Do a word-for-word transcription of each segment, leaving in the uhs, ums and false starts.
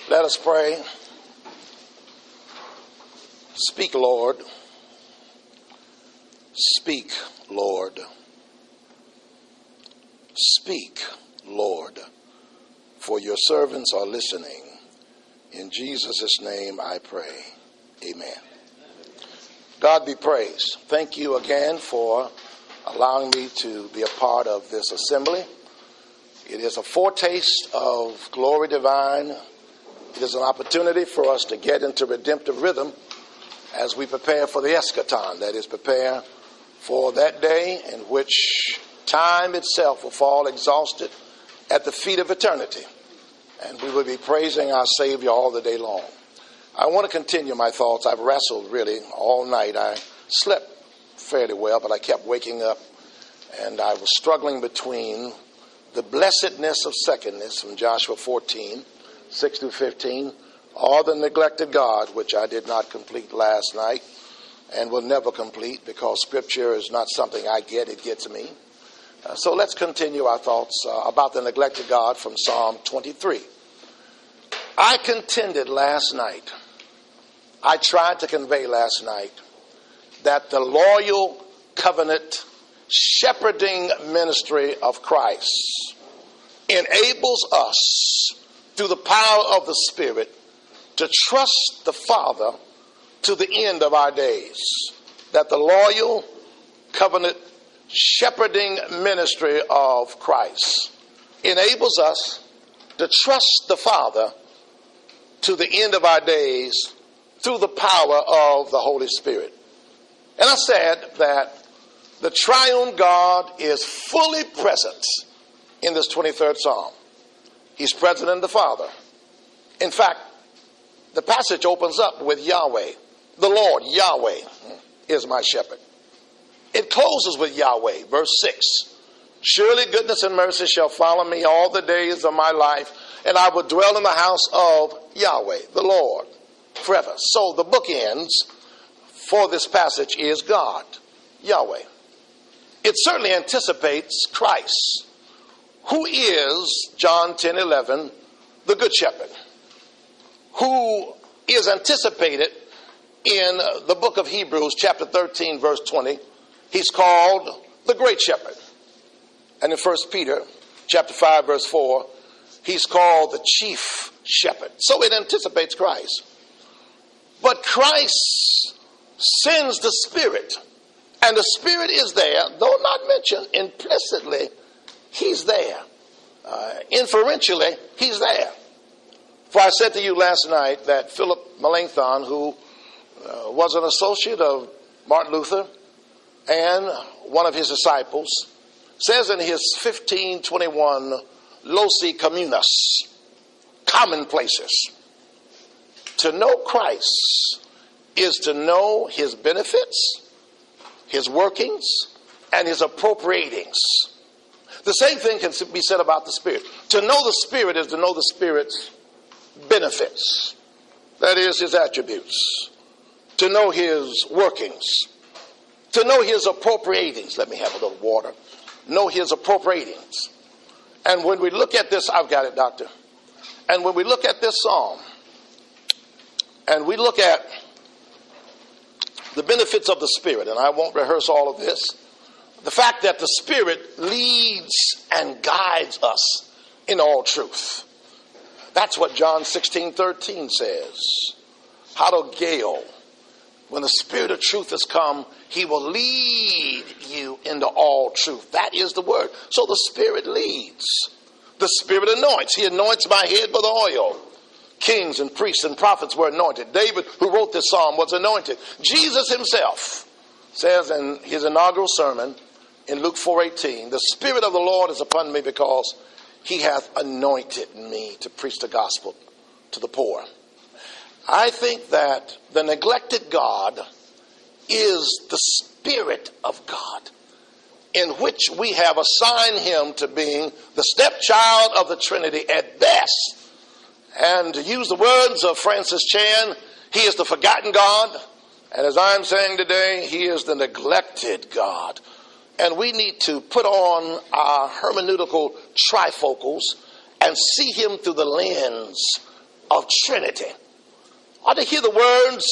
Let us pray. Speak, Lord. Speak, Lord. Speak, Lord, for your servants are listening. In Jesus' name I pray. Amen. God be praised. Thank you again for allowing me to be a part of this assembly. It is a foretaste of glory divine. It is an opportunity for us to get into redemptive rhythm as we prepare for the eschaton, that is, prepare for that day in which time itself will fall exhausted at the feet of eternity, and we will be praising our Savior all the day long. I want to continue my thoughts. I've wrestled really all night. I slept fairly well, but I kept waking up, and I was struggling between the blessedness of secondness from Joshua fourteen, six through fifteen, or the neglected God, which I did not complete last night and will never complete because Scripture is not something I get, it gets me. Uh, so let's continue our thoughts uh, about the neglected God from Psalm twenty-three. I contended last night, I tried to convey last night that the loyal covenant shepherding ministry of Christ enables us through the power of the Spirit to trust the Father to the end of our days. That the loyal covenant shepherding ministry of Christ enables us to trust the Father to the end of our days through the power of the Holy Spirit. And I said that the triune God is fully present in this twenty-third Psalm. He's present in the Father. In fact, the passage opens up with Yahweh. The Lord, Yahweh, is my shepherd. It closes with Yahweh, verse six. Surely goodness and mercy shall follow me all the days of my life, and I will dwell in the house of Yahweh, the Lord, forever. So the bookends for this passage is God, Yahweh. It certainly anticipates Christ, who is, John ten eleven, the Good Shepherd, who is anticipated in the book of Hebrews, chapter thirteen, verse twenty. He's called the Great Shepherd. And in First Peter, chapter five, verse four, he's called the Chief Shepherd. So it anticipates Christ. But Christ sends the Spirit. And the Spirit is there, though not mentioned implicitly, he's there. Uh, inferentially, he's there. For I said to you last night that Philip Melanchthon, who uh, was an associate of Martin Luther and one of his disciples, says in his fifteen twenty-one Loci Communis, commonplaces, to know Christ is to know his benefits, his workings, and his appropriatings. The same thing can be said about the Spirit. To know the Spirit is to know the Spirit's benefits. That is, his attributes. To know his workings. To know his appropriatings. Let me have a little water. Know his appropriatings. And when we look at this, I've got it, doctor. And when we look at this psalm, and we look at the benefits of the Spirit, and I won't rehearse all of this, the fact that the Spirit leads and guides us in all truth. That's what John sixteen thirteen says. Hadogaio. When the Spirit of truth has come, he will lead you into all truth. That is the word. So the Spirit leads. The Spirit anoints. He anoints my head with oil. Kings and priests and prophets were anointed. David, who wrote this psalm, was anointed. Jesus himself says in his inaugural sermon in Luke four eighteen, the Spirit of the Lord is upon me because he hath anointed me to preach the gospel to the poor. I think that the neglected God is the Spirit of God, in which we have assigned him to being the stepchild of the Trinity at best. And to use the words of Francis Chan, he is the forgotten God. And as I'm saying today, he is the neglected God. And we need to put on our hermeneutical trifocals and see him through the lens of Trinity. Or to hear the words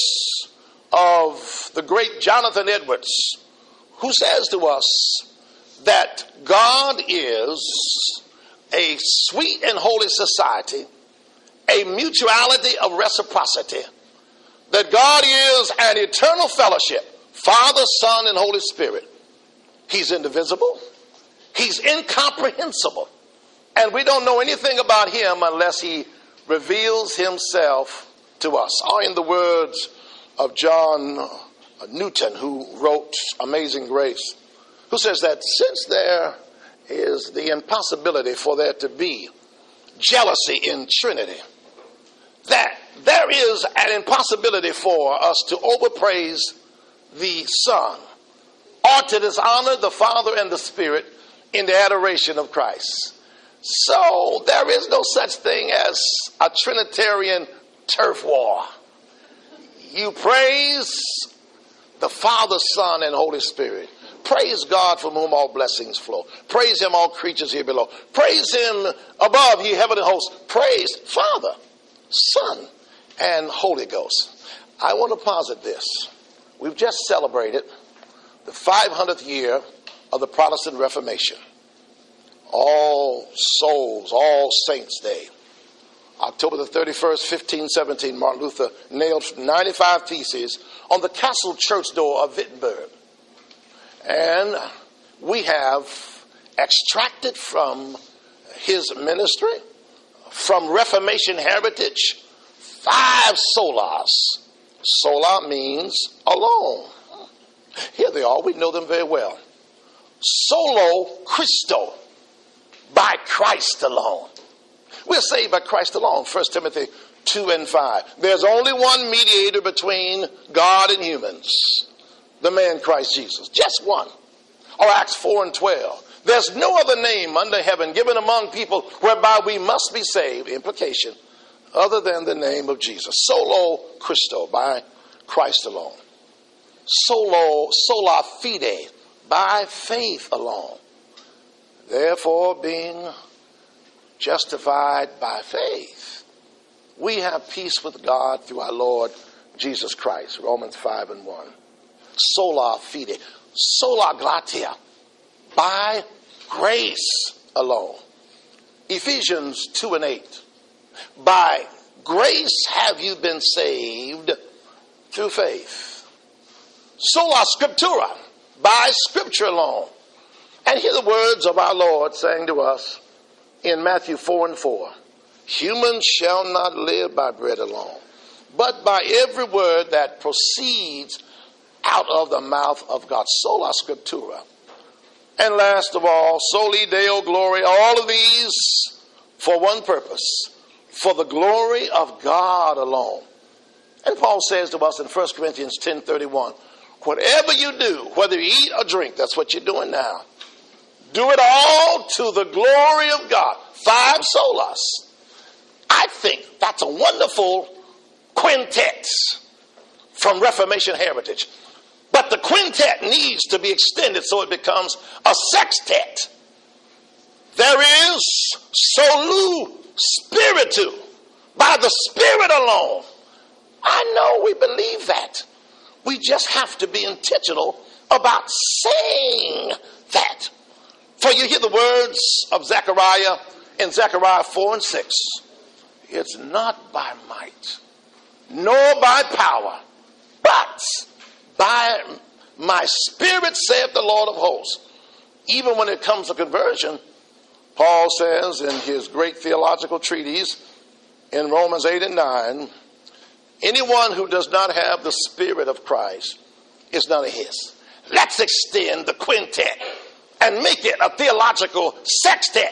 of the great Jonathan Edwards, who says to us that God is a sweet and holy society, a mutuality of reciprocity, that God is an eternal fellowship, Father, Son, and Holy Spirit. He's indivisible. He's incomprehensible. And we don't know anything about him unless he reveals himself to us. Or in the words of John Newton, who wrote Amazing Grace, who says that since there is the impossibility for there to be jealousy in Trinity, that there is an impossibility for us to overpraise the Son or to dishonor the Father and the Spirit in the adoration of Christ. So there is no such thing as a Trinitarian turf war. You praise the Father, Son, and Holy Spirit. Praise God from whom all blessings flow. Praise him, all creatures here below. Praise him above, ye heavenly hosts. Praise Father, Son, and Holy Ghost. I want to posit this. We've just celebrated the five hundredth year of the Protestant Reformation. All Souls, All Saints Day. October the thirty-first, fifteen seventeen, Martin Luther nailed ninety-five theses on the castle church door of Wittenberg. And we have extracted from his ministry, from Reformation heritage, five solas. Sola means alone. Here they are. We know them very well. Solo Christo, by Christ alone. We're saved by Christ alone. First Timothy two and five. There's only one mediator between God and humans, the man Christ Jesus. Just one. Or Acts four and twelve. There's no other name under heaven given among people whereby we must be saved, implication, other than the name of Jesus. Solo Christo, by Christ alone. Solo, sola fide, by faith alone. Therefore, being justified by faith, we have peace with God through our Lord Jesus Christ. Romans five and one. Sola fide. Sola gratia. By grace alone. Ephesians two and eight. By grace have you been saved through faith. Sola scriptura. By scripture alone. And hear the words of our Lord saying to us in Matthew four and four. Humans shall not live by bread alone, but by every word that proceeds out of the mouth of God. Sola scriptura. And last of all, soli deo gloria. All of these for one purpose, for the glory of God alone. And Paul says to us in First Corinthians ten thirty-one, whatever you do, whether you eat or drink, that's what you're doing now, do it all to the glory of God. Five solas. I think that's a wonderful quintet from Reformation heritage. But the quintet needs to be extended so it becomes a sextet. There is solu spiritu, by the Spirit alone. I know we believe that. We just have to be intentional about saying that. For you hear the words of Zechariah in Zechariah four and six. It's not by might, nor by power, but by my Spirit, saith the Lord of hosts. Even when it comes to conversion, Paul says in his great theological treatise in Romans eight and nine, anyone who does not have the Spirit of Christ is none of his. Let's extend the quintet and make it a theological sextet.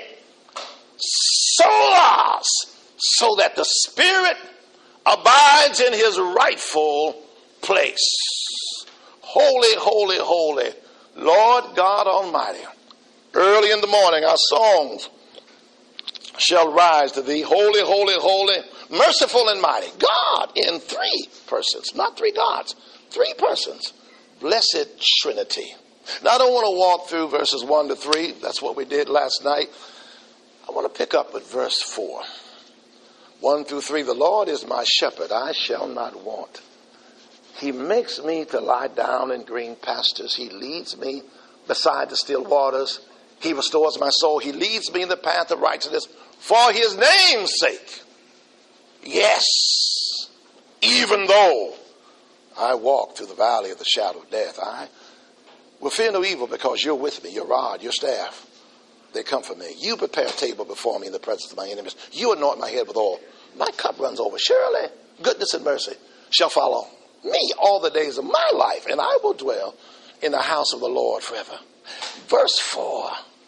Solas, so that the Spirit abides in his rightful place. Holy, holy, holy, Lord God Almighty. Early in the morning, our songs shall rise to thee. Holy, holy, holy, merciful and mighty. God in three persons, not three gods, three persons. Blessed Trinity. Now, I don't want to walk through verses one to three. That's what we did last night. I want to pick up at verse four. One through three. The Lord is my shepherd, I shall not want. He makes me to lie down in green pastures. He leads me beside the still waters. He restores my soul. He leads me in the path of righteousness for his name's sake. Yes, even though I walk through the valley of the shadow of death, I will fear no evil, because you're with me. Your rod, your staff, they comfort me. You prepare a table before me in the presence of my enemies. You anoint my head with oil. My cup runs over. Surely goodness and mercy shall follow me all the days of my life, and I will dwell in the house of the Lord forever. Verse four.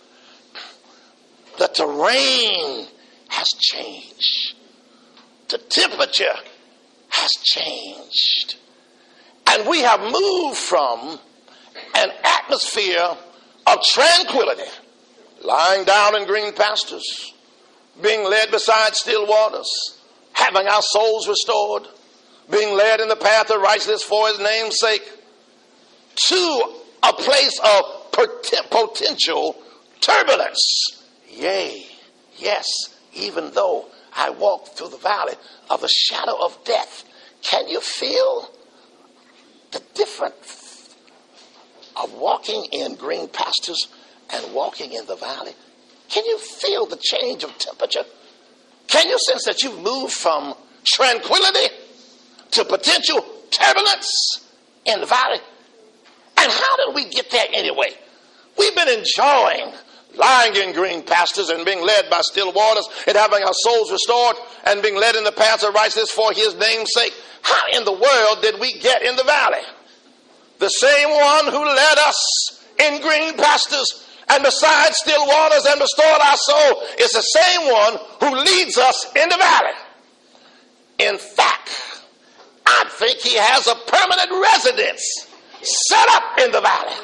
The terrain has changed. The temperature has changed. And we have moved from an atmosphere of tranquility, lying down in green pastures, being led beside still waters, having our souls restored, being led in the path of righteousness for his name's sake, to a place of potential turbulence. Yea, yes, even though I walk through the valley of the shadow of death. Can you feel the difference of walking in green pastures and walking in the valley? Can you feel the change of temperature? Can you sense that you've moved from tranquility to potential turbulence in the valley? And how did we get there anyway? We've been enjoying lying in green pastures and being led by still waters and having our souls restored and being led in the paths of righteousness for his name's sake. How in the world did we get in the valley? The same one who led us in green pastures and beside still waters and restored our soul is the same one who leads us in the valley. In fact, I think he has a permanent residence set up in the valley.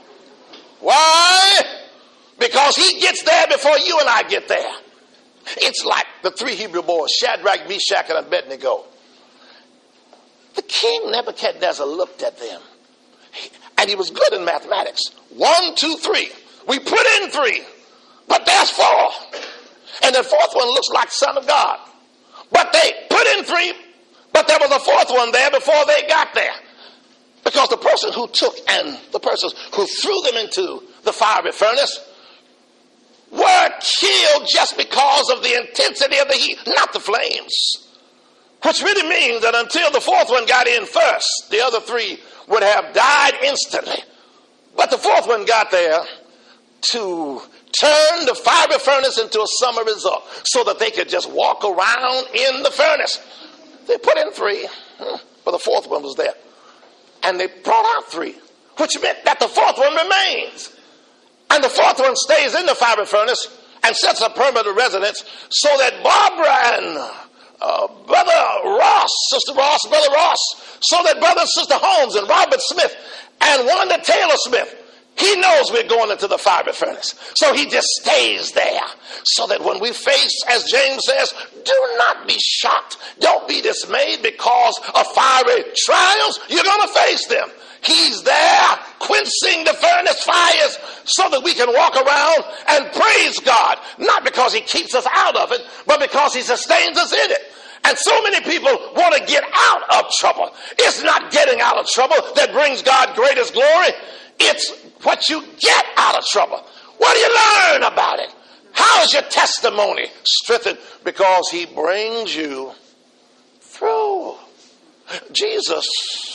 Why? Because he gets there before you and I get there. It's like the three Hebrew boys, Shadrach, Meshach, and Abednego. The king Nebuchadnezzar looked at them, and he was good in mathematics. One, two, three. We put in three, but there's four. And the fourth one looks like Son of God. But they put in three, but there was a fourth one there before they got there. Because the person who took and the persons who threw them into the fiery furnace were killed just because of the intensity of the heat, not the flames. Which really means that until the fourth one got in first, the other three would have died instantly. But the fourth one got there to turn the fiery furnace into a summer resort so that they could just walk around in the furnace. They put in three, but the fourth one was there. And they brought out three, which meant that the fourth one remains. And the fourth one stays in the fiery furnace and sets a permanent residence so that Barbara and uh, Brother Ross, Sister Ross, Brother Ross, so that Brother and Sister Holmes and Robert Smith and Wanda Taylor Smith, he knows we're going into the fiery furnace. So he just stays there so that when we face, as James says, do not be shocked. Don't be dismayed because of fiery trials. You're going to face them. He's there quenching the furnace fires so that we can walk around and praise God. Not because he keeps us out of it, but because he sustains us in it. And so many people want to get out of trouble. It's not getting out of trouble that brings God greatest glory. It's what you get out of trouble. What do you learn about it? How is your testimony strengthened? Because he brings you through. Jesus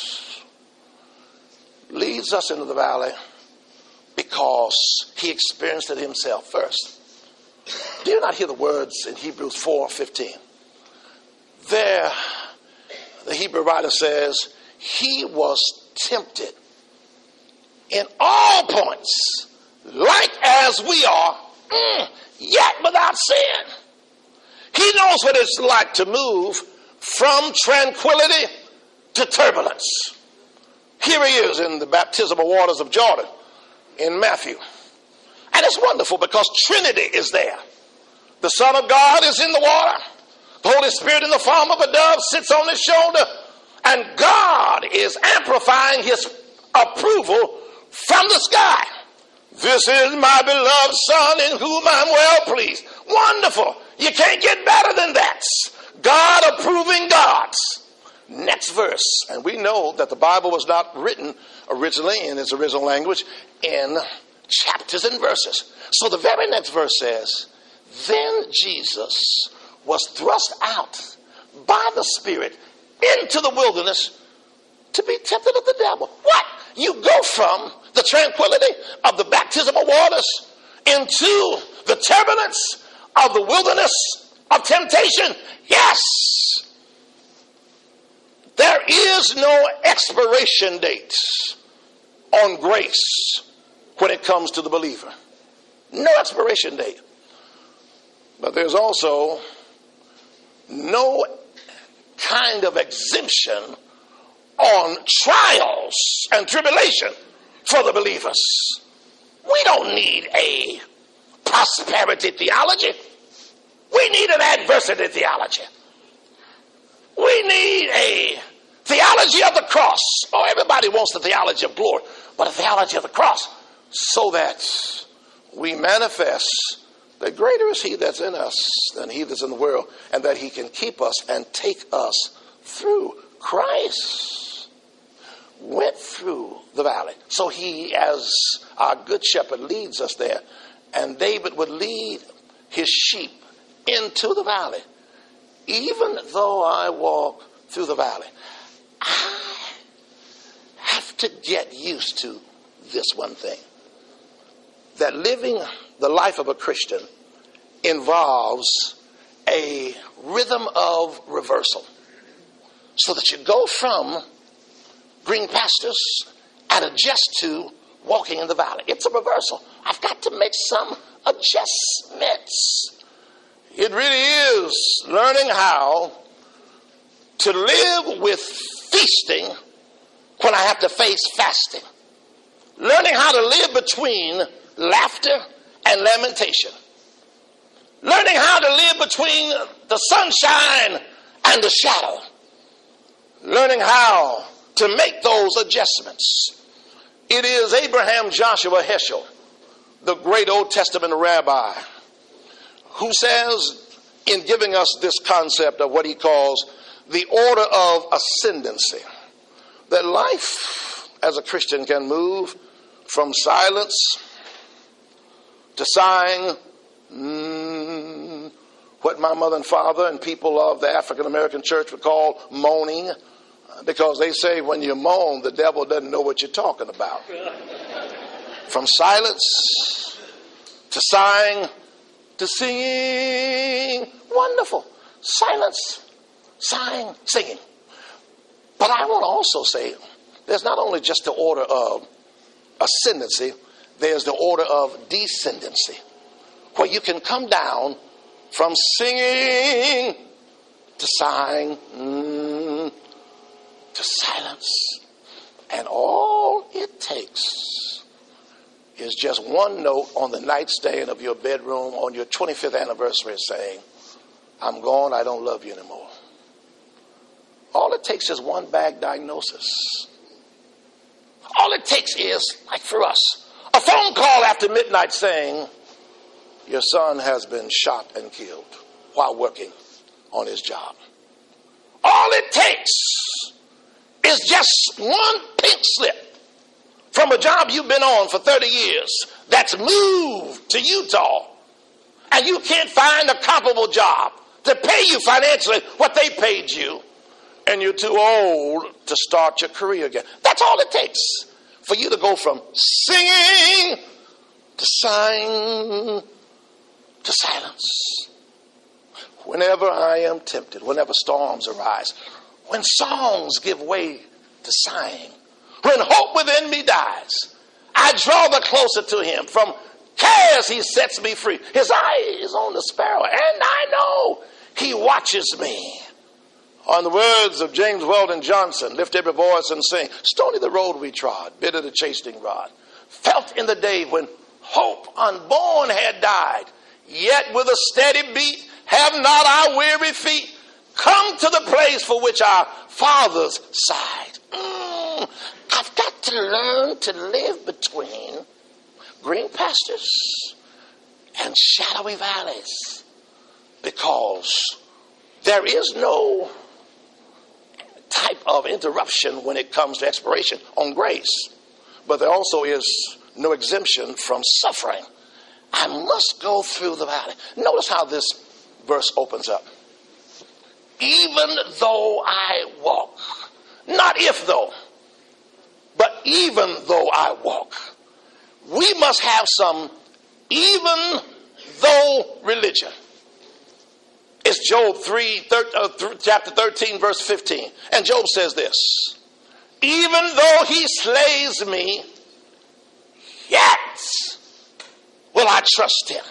leads us into the valley because he experienced it himself first. Do you not hear the words in Hebrews four fifteen? There, the Hebrew writer says, he was tempted in all points, like as we are, mm, yet without sin. He knows what it's like to move from tranquility to turbulence. Here he is in the baptismal waters of Jordan in Matthew. And it's wonderful because Trinity is there. The Son of God is in the water. The Holy Spirit in the form of a dove sits on his shoulder. And God is amplifying his approval from the sky. This is my beloved Son in whom I'm well pleased. Wonderful. You can't get better than that. God proving God. Next verse. And we know that the Bible was not written originally in its original language in chapters and verses. So the very next verse says, then Jesus was thrust out by the Spirit into the wilderness to be tempted of the devil. What? You go from the tranquility of the baptismal waters into the turbulence of the wilderness of temptation. Yes. There is no expiration date on grace when it comes to the believer. No expiration date. But there's also no kind of exemption on trials and tribulation for the believers. We don't need a prosperity theology. We need an adversity theology. We need a theology of the cross. Oh, everybody wants the theology of glory, but a theology of the cross so that we manifest that greater is he that's in us than he that's in the world, and that he can keep us and take us through. Christ went through the valley. So he, as our good shepherd, leads us there. And David would lead his sheep into the valley. Even though I walk through the valley, I have to get used to this one thing. That living the life of a Christian involves a rhythm of reversal. So that you go from green pastures and adjust to walking in the valley. It's a reversal. I've got to make some adjustments. It really is learning how to live with feasting when I have to face fasting. Learning how to live between laughter and lamentation. Learning how to live between the sunshine and the shadow. Learning how to make those adjustments. It is Abraham Joshua Heschel, the great Old Testament rabbi, who says, in giving us this concept of what he calls the order of ascendancy, that life as a Christian can move from silence to sighing, mm, what my mother and father and people of the African American church would call moaning, because they say when you moan, the devil doesn't know what you're talking about. From silence to sighing to singing. Wonderful. Silence, sighing, singing. But I want to also say there's not only just the order of ascendancy, there's the order of descendancy, where you can come down from singing to sighing mm, to silence. And all it takes is just one note on the nightstand of your bedroom on your twenty-fifth anniversary saying, I'm gone, I don't love you anymore. All it takes is one bad diagnosis. All it takes is, like for us, a phone call after midnight saying, your son has been shot and killed while working on his job. All it takes is just one pink slip from a job you've been on for thirty years that's moved to Utah, and you can't find a comparable job to pay you financially what they paid you, and you're too old to start your career again. That's all it takes for you to go from singing to sighing to silence. Whenever I am tempted, whenever storms arise, when songs give way to sighing, when hope within me dies, I draw the closer to him. From cares he sets me free. His eye is on the sparrow, and I know he watches me. On the words of James Weldon Johnson, lift every voice and sing, stony the road we trod, bitter the chastening rod, felt in the day when hope unborn had died, yet with a steady beat have not our weary feet come to the place for which our fathers sighed. Mm, I've got to learn to live between green pastures and shadowy valleys, because there is no of interruption when it comes to expiration on grace. But there also is no exemption from suffering. I must go through the valley. Notice how this verse opens up. Even though I walk, not if though, but even though I walk. We must have some even though religion. It's Job three, thir- uh, th- chapter thirteen, verse fifteen. And Job says this, even though he slays me, yet will I trust him.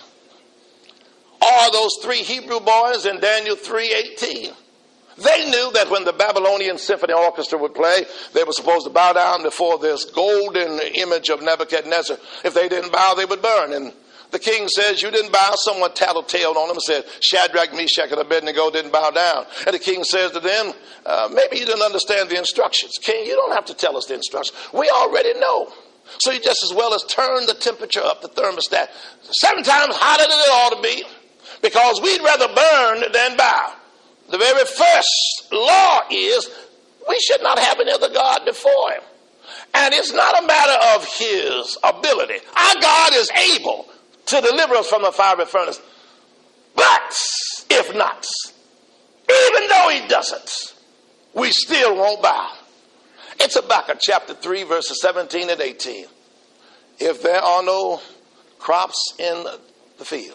Or those three Hebrew boys in Daniel three eighteen. They knew that when the Babylonian Symphony Orchestra would play, they were supposed to bow down before this golden image of Nebuchadnezzar. If they didn't bow, they would burn. And the king says, you didn't bow. Someone tattletaled on him and said, Shadrach, Meshach, and Abednego didn't bow down. And the king says to them, uh, maybe you didn't understand the instructions. King, you don't have to tell us the instructions. We already know. So you just as well as turn the temperature up, the thermostat, seven times hotter than it ought to be, because we'd rather burn than bow. The very first law is we should not have any other God before him. And it's not a matter of his ability. Our God is able to deliver us from the fiery furnace. But if not, even though he doesn't, we still won't bow. It's Habakkuk chapter three, verses seventeen and eighteen. If there are no crops in the field,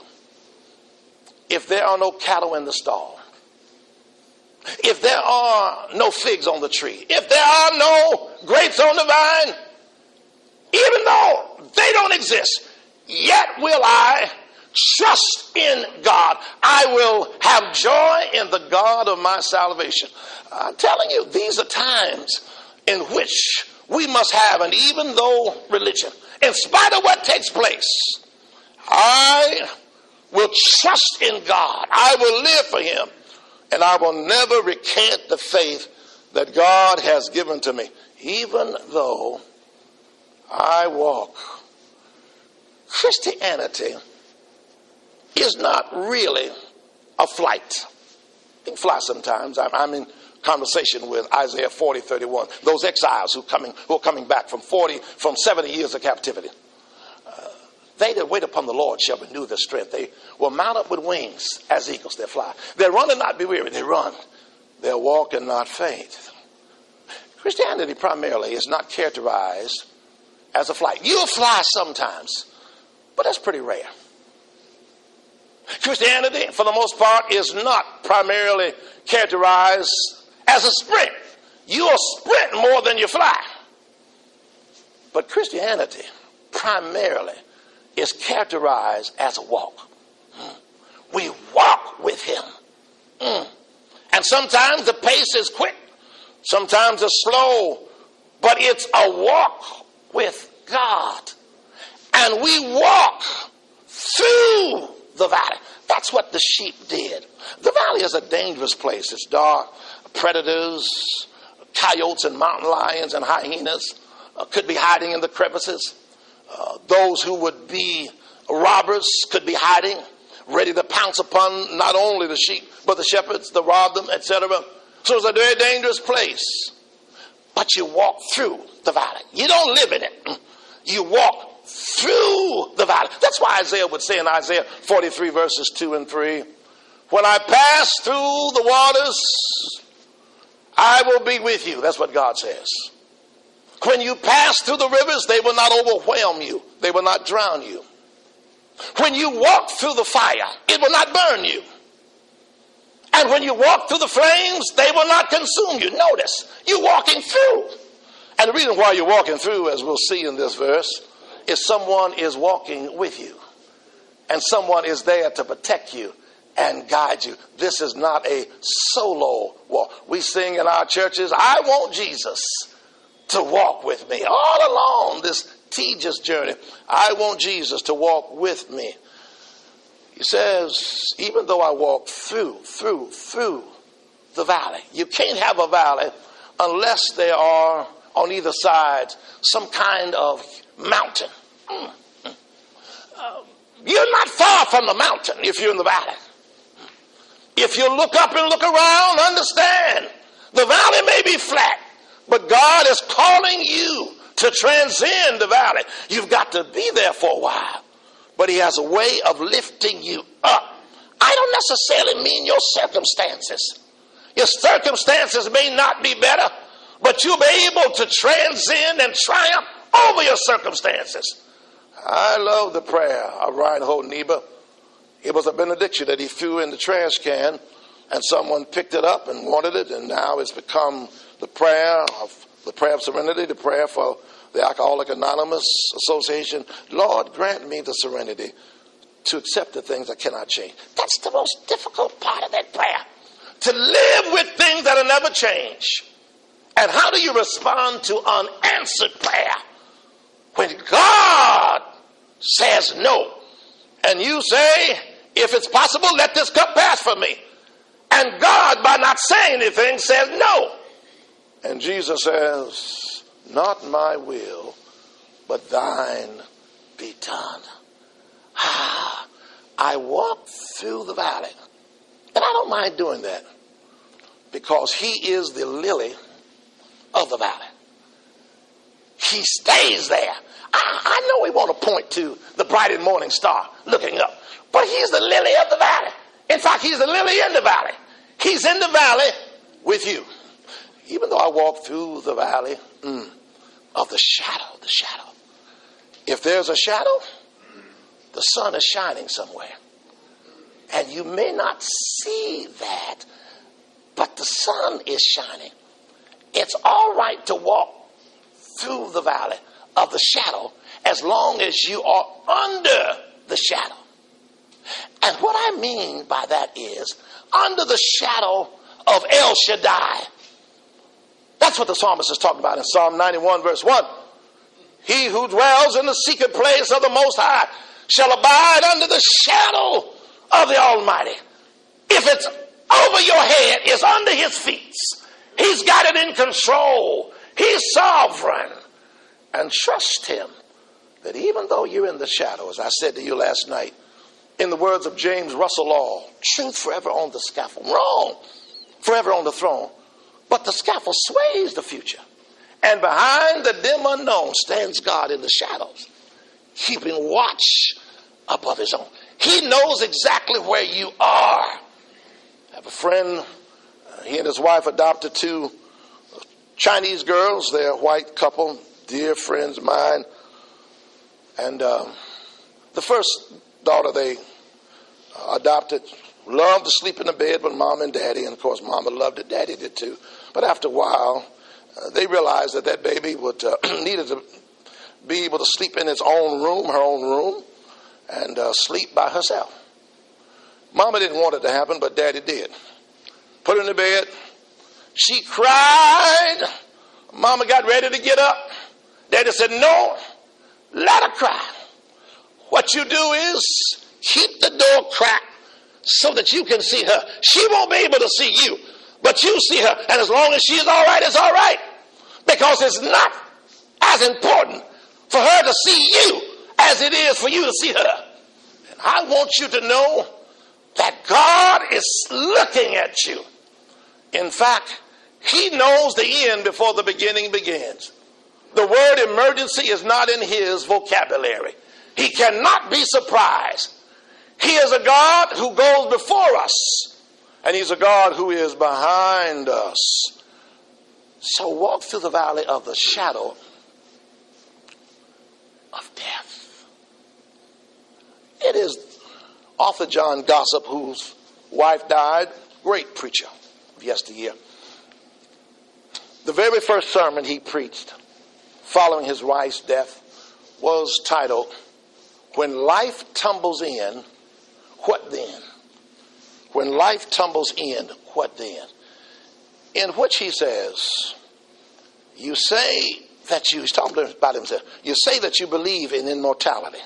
if there are no cattle in the stall, if there are no figs on the tree, if there are no grapes on the vine, even though they don't exist, yet will I trust in God. I will have joy in the God of my salvation. I'm telling you, these are times in which we must have an even though religion. In spite of what takes place, I will trust in God. I will live for him. And I will never recant the faith that God has given to me, even though I walk. Christianity is not really a flight. You can fly sometimes. I'm in conversation with Isaiah forty thirty-one. Those exiles who coming who are coming back from forty, from seventy years of captivity. Uh, they that wait upon the Lord shall renew their strength. They will mount up with wings as eagles. They fly. They run and not be weary. They run. They'll walk and not faint. Christianity primarily is not characterized as a flight. You'll fly sometimes, but that's pretty rare. Christianity, for the most part, is not primarily characterized as a sprint. You'll sprint more than you fly. But Christianity primarily is characterized as a walk. We walk with him. Mm. And sometimes the pace is quick. Sometimes it's slow. But it's a walk with God. And we walk through the valley. That's what the sheep did. The valley is a dangerous place. It's dark. Predators, coyotes and mountain lions and hyenas uh, could be hiding in the crevices. Uh, those who would be robbers could be hiding, ready to pounce upon not only the sheep, but the shepherds, to rob them, et cetera. So it's a very dangerous place. But you walk through the valley. You don't live in it. You walk through the valley. That's why Isaiah would say in Isaiah forty-three, verses two and three, when I pass through the waters, I will be with you. That's what God says. When you pass through the rivers, they will not overwhelm you. They will not drown you. When you walk through the fire, it will not burn you. And when you walk through the flames, they will not consume you. Notice, you're walking through. And the reason why you're walking through, as we'll see in this verse, is someone is walking with you. And someone is there to protect you and guide you. This is not a solo walk. We sing in our churches, I want Jesus to walk with me all along this tedious journey. I want Jesus to walk with me. He says, even though I walk through, through, through the valley. You can't have a valley unless there are on either side some kind of mountain. Mm. Uh, you're not far from the mountain if you're in the valley. If you look up and look around, understand the valley may be be flat, but God is calling you to transcend the valley. You've got to be there for a while, but he has a way of lifting you up. I don't necessarily mean your circumstances. Your circumstances may not be better, but you'll be able to transcend and triumph over your circumstances. I love the prayer of Reinhold Niebuhr. It was a benediction that he threw in the trash can, and someone picked it up and wanted it, and now it's become the prayer of the prayer of serenity, the prayer for the Alcoholics Anonymous Association. Lord, grant me the serenity to accept the things I cannot change. That's the most difficult part of that prayer. To live with things that'll never change. And how do you respond to unanswered prayer? When God says no, and you say, if it's possible, let this cup pass from me. And God, by not saying anything, says no. And Jesus says, not my will, but thine be done. Ah, I walk through the valley. And I don't mind doing that, because he is the lily of the valley. He stays there. I, I know we want to point to the bright and morning star looking up, but he's the lily of the valley. In fact, he's the lily in the valley. He's in the valley with you. Even though I walk through the valley mm, of the shadow, the shadow. If there's a shadow, the sun is shining somewhere. And you may not see that, but the sun is shining. It's all right to walk through the valley of the shadow as long as you are under the shadow. And what I mean by that is under the shadow of El Shaddai. That's what the psalmist is talking about in Psalm ninety-one verse one. He who dwells in the secret place of the Most High shall abide under the shadow of the Almighty. If it's over your head, it's under his feet. He's got it in control. He's sovereign. And trust him that even though you're in the shadow, as I said to you last night, in the words of James Russell Law, truth forever on the scaffold, wrong forever on the throne. But the scaffold sways the future. And behind the dim unknown stands God in the shadows, keeping watch above his own. He knows exactly where you are. I have a friend, uh, he and his wife adopted two Chinese girls. They're a white couple, dear friends of mine. And uh, the first daughter they uh, adopted loved to sleep in the bed with mom and daddy. And, of course, mama loved it. Daddy did, too. But after a while, uh, they realized that that baby would uh, needed to be able to sleep in its own room, her own room, and uh, sleep by herself. Mama didn't want it to happen, but daddy did. Put her in the bed. She cried. Mama got ready to get up. Daddy said, no, let her cry. What you do is keep the door cracked so that you can see her. She won't be able to see you, but you see her. And as long as she is all right, it's all right. Because it's not as important for her to see you as it is for you to see her. And I want you to know that God is looking at you. In fact, he knows the end before the beginning begins. The word emergency is not in his vocabulary. He cannot be surprised. He is a God who goes before us, and he's a God who is behind us. So walk through the valley of the shadow of death. It is author John Gossip, whose wife died, great preacher of yesteryear. The very first sermon he preached following his wife's death was titled, When Life Tumbles In, What Then? When life tumbles in, what then? In which he says, you say that you, he's talking about himself, you say that you believe in immortality.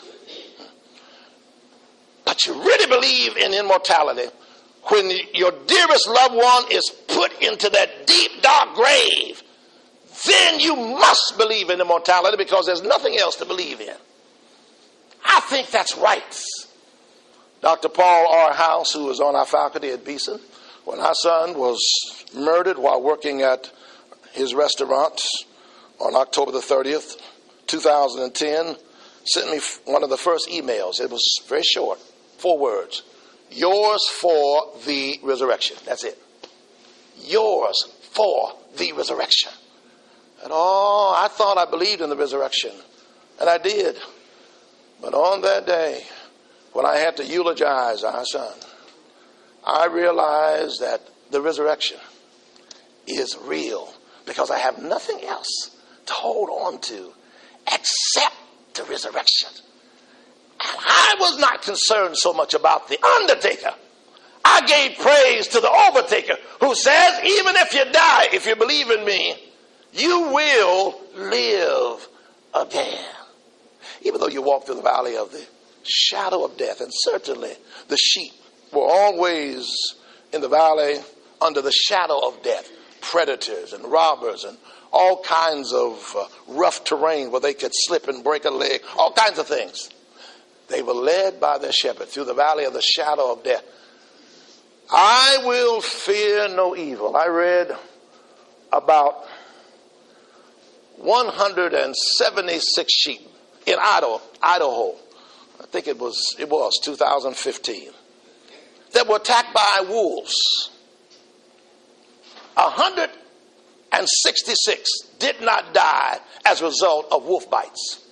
But you really believe in immortality when your dearest loved one is put into that deep, dark grave. Then you must believe in immortality because there's nothing else to believe in. I think that's right. Doctor Paul R. House, who was on our faculty at Beeson, when our son was murdered while working at his restaurant on October the thirtieth, two thousand ten, sent me one of the first emails. It was very short, four words. Yours for the resurrection. That's it. Yours for the resurrection. And oh, I thought I believed in the resurrection. And I did. But on that day, when I had to eulogize our son, I realized that the resurrection is real because I have nothing else to hold on to except the resurrection. And I was not concerned so much about the undertaker. I gave praise to the overtaker who says, even if you die, if you believe in me, you will live again. Even though you walk through the valley of the shadow of death, and certainly the sheep were always in the valley under the shadow of death, predators and robbers and all kinds of uh, rough terrain where they could slip and break a leg, all kinds of things. They were led by their shepherd through the valley of the shadow of death. I will fear no evil. I read about one hundred seventy-six sheep in Idaho, Idaho. I think it was it was two thousand fifteen. That were attacked by wolves. one hundred sixty-six did not die as a result of wolf bites.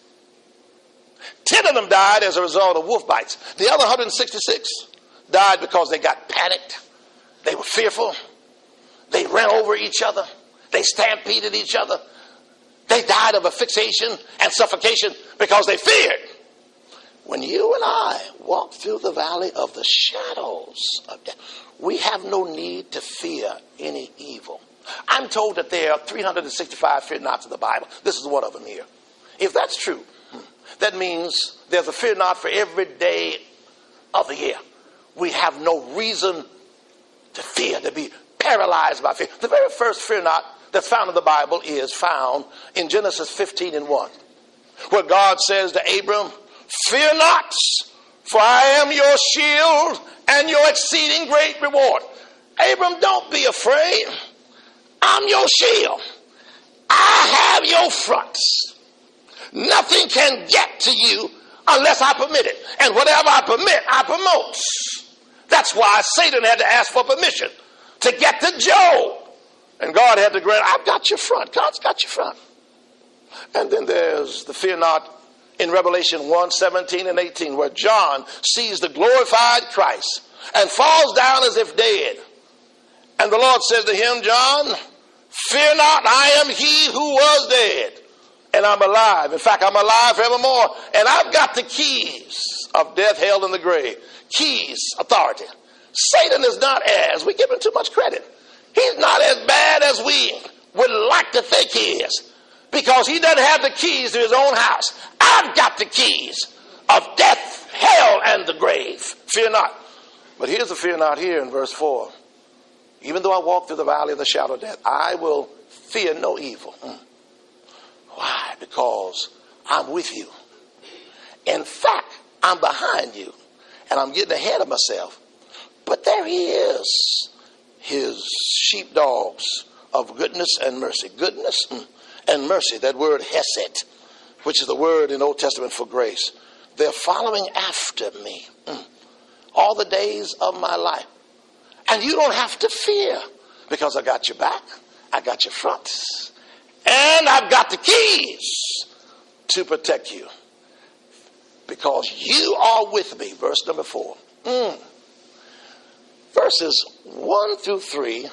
Ten of them died as a result of wolf bites. The other one hundred sixty-six died because they got panicked. They were fearful. They ran over each other. They stampeded each other. They died of asphyxiation and suffocation because they feared. When you and I walk through the valley of the shadows of death, we have no need to fear any evil. I'm told that there are three hundred sixty-five fear nots in the Bible. This is one of them here. If that's true, that means there's a fear not for every day of the year. We have no reason to fear, to be paralyzed by fear. The very first fear not that's found in the Bible is found in Genesis fifteen and one, where God says to Abram, fear not, for I am your shield and your exceeding great reward. Abram, don't be afraid. I'm your shield. I have your fronts. Nothing can get to you unless I permit it. And whatever I permit, I promote. That's why Satan had to ask for permission to get to Job. And God had to grant, I've got your front. God's got your front. And then there's the fear not in Revelation one, seventeen and eighteen, where John sees the glorified Christ and falls down as if dead. And the Lord says to him, John, fear not, I am he who was dead, and I'm alive. In fact, I'm alive forevermore, and I've got the keys of death, hell, and the grave. Keys, authority. Satan is not as, we give him too much credit. He's not as bad as we would like to think he is, because he doesn't have the keys to his own house. I've got the keys of death, hell, and the grave. Fear not. But here's the fear not here in verse four. Even though I walk through the valley of the shadow of death, I will fear no evil. Mm. Why? Because I'm with you. In fact, I'm behind you, and I'm getting ahead of myself. But there he is, his sheepdogs of goodness and mercy. Goodness and mercy, that word hesed, which is the word in Old Testament for grace. They're following after me mm. all the days of my life. And you don't have to fear, because I got your back, I got your front, and I've got the keys to protect you, because you are with me. Verse number four. Mm. Verses one through three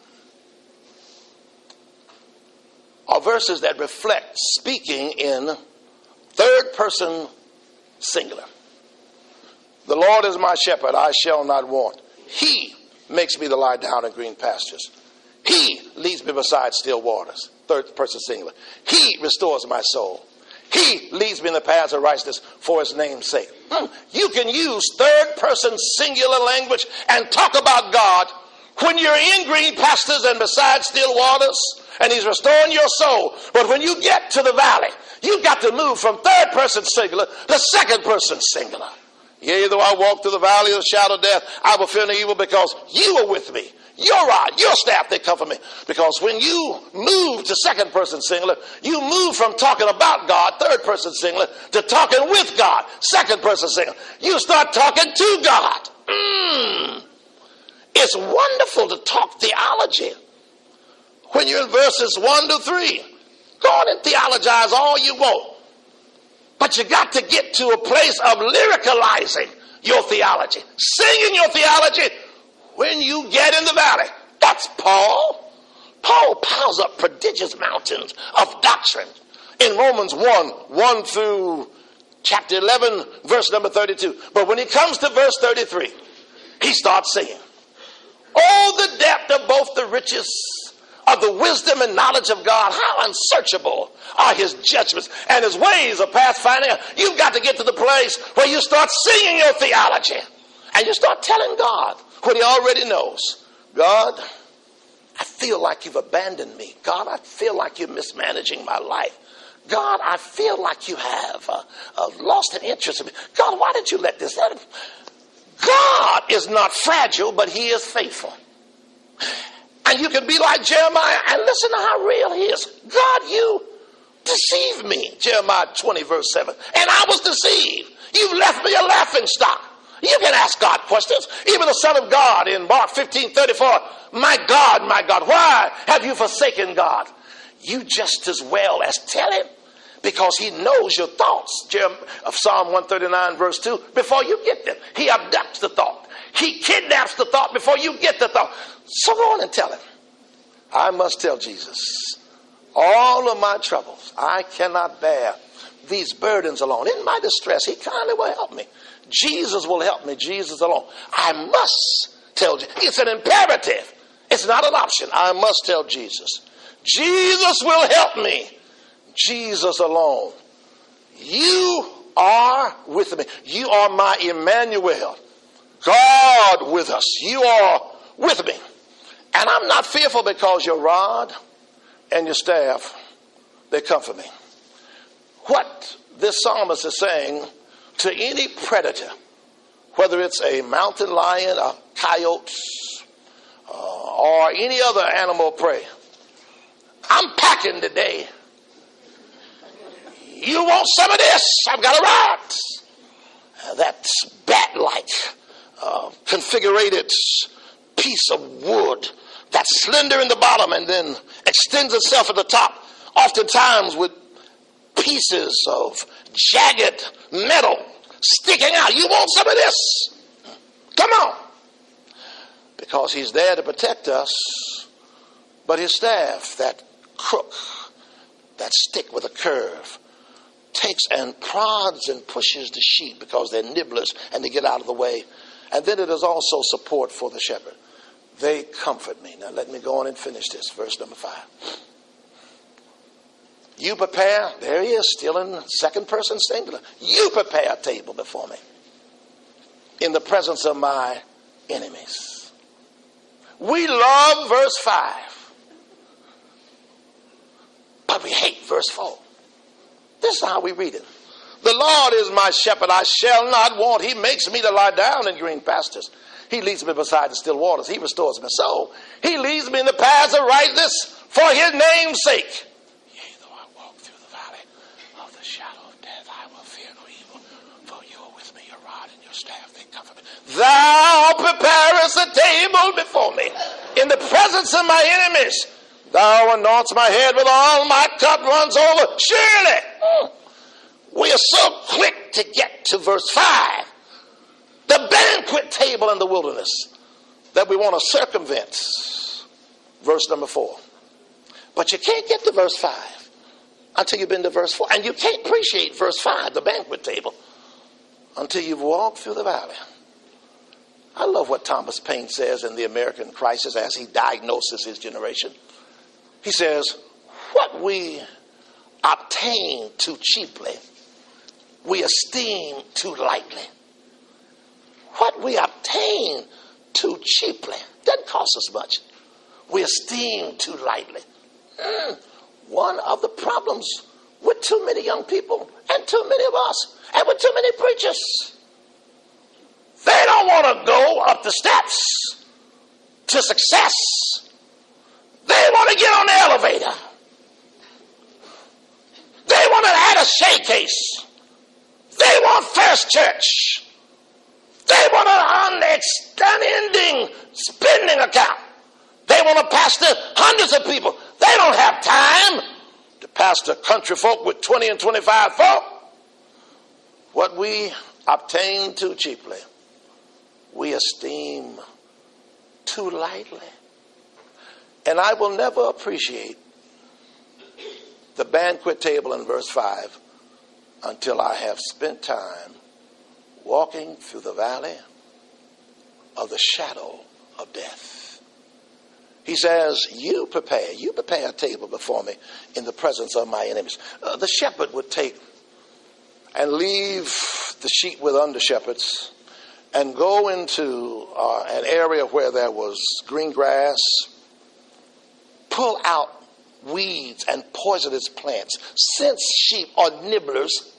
are verses that reflect speaking in third person singular. The Lord is my shepherd, I shall not want. He makes me to lie down in green pastures. He leads me beside still waters. Third person singular. He restores my soul. He leads me in the paths of righteousness for his name's sake. Hmm. You can use third person singular language and talk about God when you're in green pastures and beside still waters, and he's restoring your soul. But when you get to the valley, you've got to move from third person singular to second person singular. Yea, though I walk through the valley of the shadow of death, I will fear no evil, because you are with me. your rod, your staff, they comfort me. Because when you move to second person singular, you move from talking about God, third person singular, to talking with God, second person singular. You start talking to God. Mm. It's wonderful to talk theology when you're in verses one to three. Go on and theologize all you want. But you got to get to a place of lyricalizing your theology, singing your theology when you get in the valley. That's Paul. Paul piles up prodigious mountains of doctrine in Romans one, one through chapter eleven, verse number thirty-two. But when he comes to verse thirty-three, he starts saying, oh, the depth of both the riches of the wisdom and knowledge of God. How unsearchable are his judgments, and his ways are past finding out. You've got to get to the place where you start singing your theology and you start telling God what he already knows. God, I feel like you've abandoned me. God, I feel like you're mismanaging my life. God, I feel like you have uh, uh, lost an interest in me. God, why did you let this happen? God is not fragile, but he is faithful. And you can be like Jeremiah and listen to how real he is. God, you deceived me. Jeremiah twenty, verse seven. And I was deceived. You've left me a laughing stock. You can ask God questions. Even the Son of God in Mark fifteen, thirty-four. My God, my God, why have you forsaken God? You just as well as tell him, because he knows your thoughts. Of Psalm one thirty-nine, verse two, before you get them. He abducts the thought. He kidnaps the thought before you get the thought. So go on and tell him. I must tell Jesus all of my troubles. I cannot bear these burdens alone. In my distress, he kindly will help me. Jesus will help me. Jesus alone. I must tell Jesus. It's an imperative. It's not an option. I must tell Jesus. Jesus will help me. Jesus alone. You are with me. You are my Emmanuel. God with us. You are with me. And I'm not fearful, because your rod and your staff, they comfort me. What this psalmist is saying to any predator, whether it's a mountain lion, a coyote, uh, or any other animal of prey, I'm packing today. You want some of this? I've got a rod. Uh, that's bat-like, uh, configurated piece of wood that's slender in the bottom and then extends itself at the top, oftentimes with pieces of jagged metal sticking out. You want some of this? Come on. Because he's there to protect us. But his staff, that crook, that stick with a curve, takes and prods and pushes the sheep because they're nibblers and they get out of the way. And then it is also support for the shepherd. They comfort me. Now let me go on and finish this. Verse number five. You prepare, there he is, still in second person singular. You prepare a table before me in the presence of my enemies. We love verse five, but we hate verse four. This is how we read it. The Lord is my shepherd, I shall not want. He makes me to lie down in green pastures. He leads me beside the still waters. He restores my soul. He leads me in the paths of righteousness for his name's sake. Yea, though I walk through the valley of the shadow of death, I will fear no evil. For you are with me, your rod and your staff, they comfort me. Thou preparest a table before me in the presence of my enemies. Thou anointest my head with oil, my cup runs over. Surely, we are so quick to get to verse five. The banquet table in the wilderness, that we want to circumvent verse number four. But you can't get to verse five until you've been to verse four. And you can't appreciate verse five, the banquet table, until you've walked through the valley. I love what Thomas Paine says in The American Crisis as he diagnoses his generation. He says, what we obtain too cheaply, we esteem too lightly. What we obtain too cheaply doesn't cost us much. We esteem too lightly. Mm, one of the problems with too many young people and too many of us and with too many preachers, they don't want to go up the steps to success. They want to get on the elevator. They want to add a showcase. They want first church. They want an unending spending account. They want to pastor hundreds of people. They don't have time to pastor country folk with twenty and twenty-five folk. What we obtain too cheaply, we esteem too lightly. And I will never appreciate the banquet table in verse five until I have spent time walking through the valley of the shadow of death. He says, you prepare, you prepare a table before me in the presence of my enemies. Uh, the shepherd would take and leave the sheep with under shepherds and go into uh, an area where there was green grass, pull out weeds and poisonous plants, since sheep are nibblers,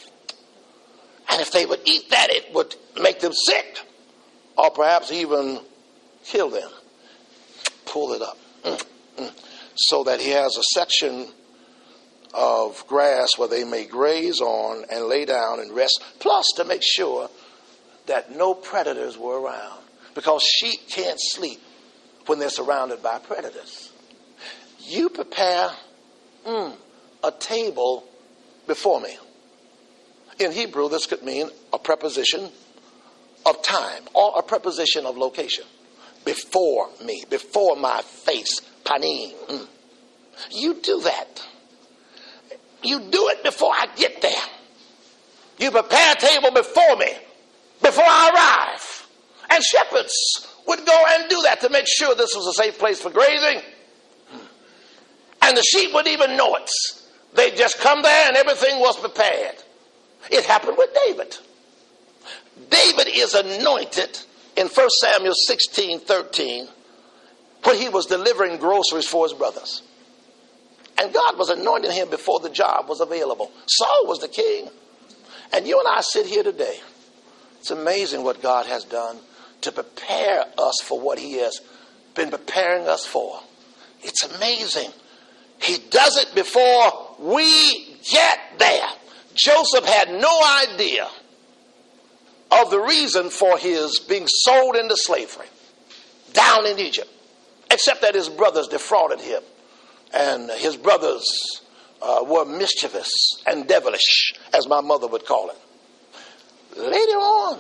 and if they would eat that, it would make them sick or perhaps even kill them. Pull it up mm, mm, so that he has a section of grass where they may graze on and lay down and rest, plus to make sure that no predators were around, because sheep can't sleep when they're surrounded by predators. You prepare mm, a table before me. In Hebrew, this could mean a preposition of time or a preposition of location. Before me, before my face, panim. Mm. You do that. You do it before I get there. You prepare a table before me, before I arrive. And shepherds would go and do that to make sure this was a safe place for grazing. And the sheep would even know it. They'd just come there and everything was prepared. It happened with David. David is anointed in First Samuel sixteen thirteen when he was delivering groceries for his brothers. And God was anointing him before the job was available. Saul was the king. And you and I sit here today. It's amazing what God has done to prepare us for what he has been preparing us for. It's amazing. He does it before we get there. Joseph had no idea of the reason for his being sold into slavery down in Egypt, except that his brothers defrauded him. And his brothers uh, were mischievous and devilish, as my mother would call it. Later on,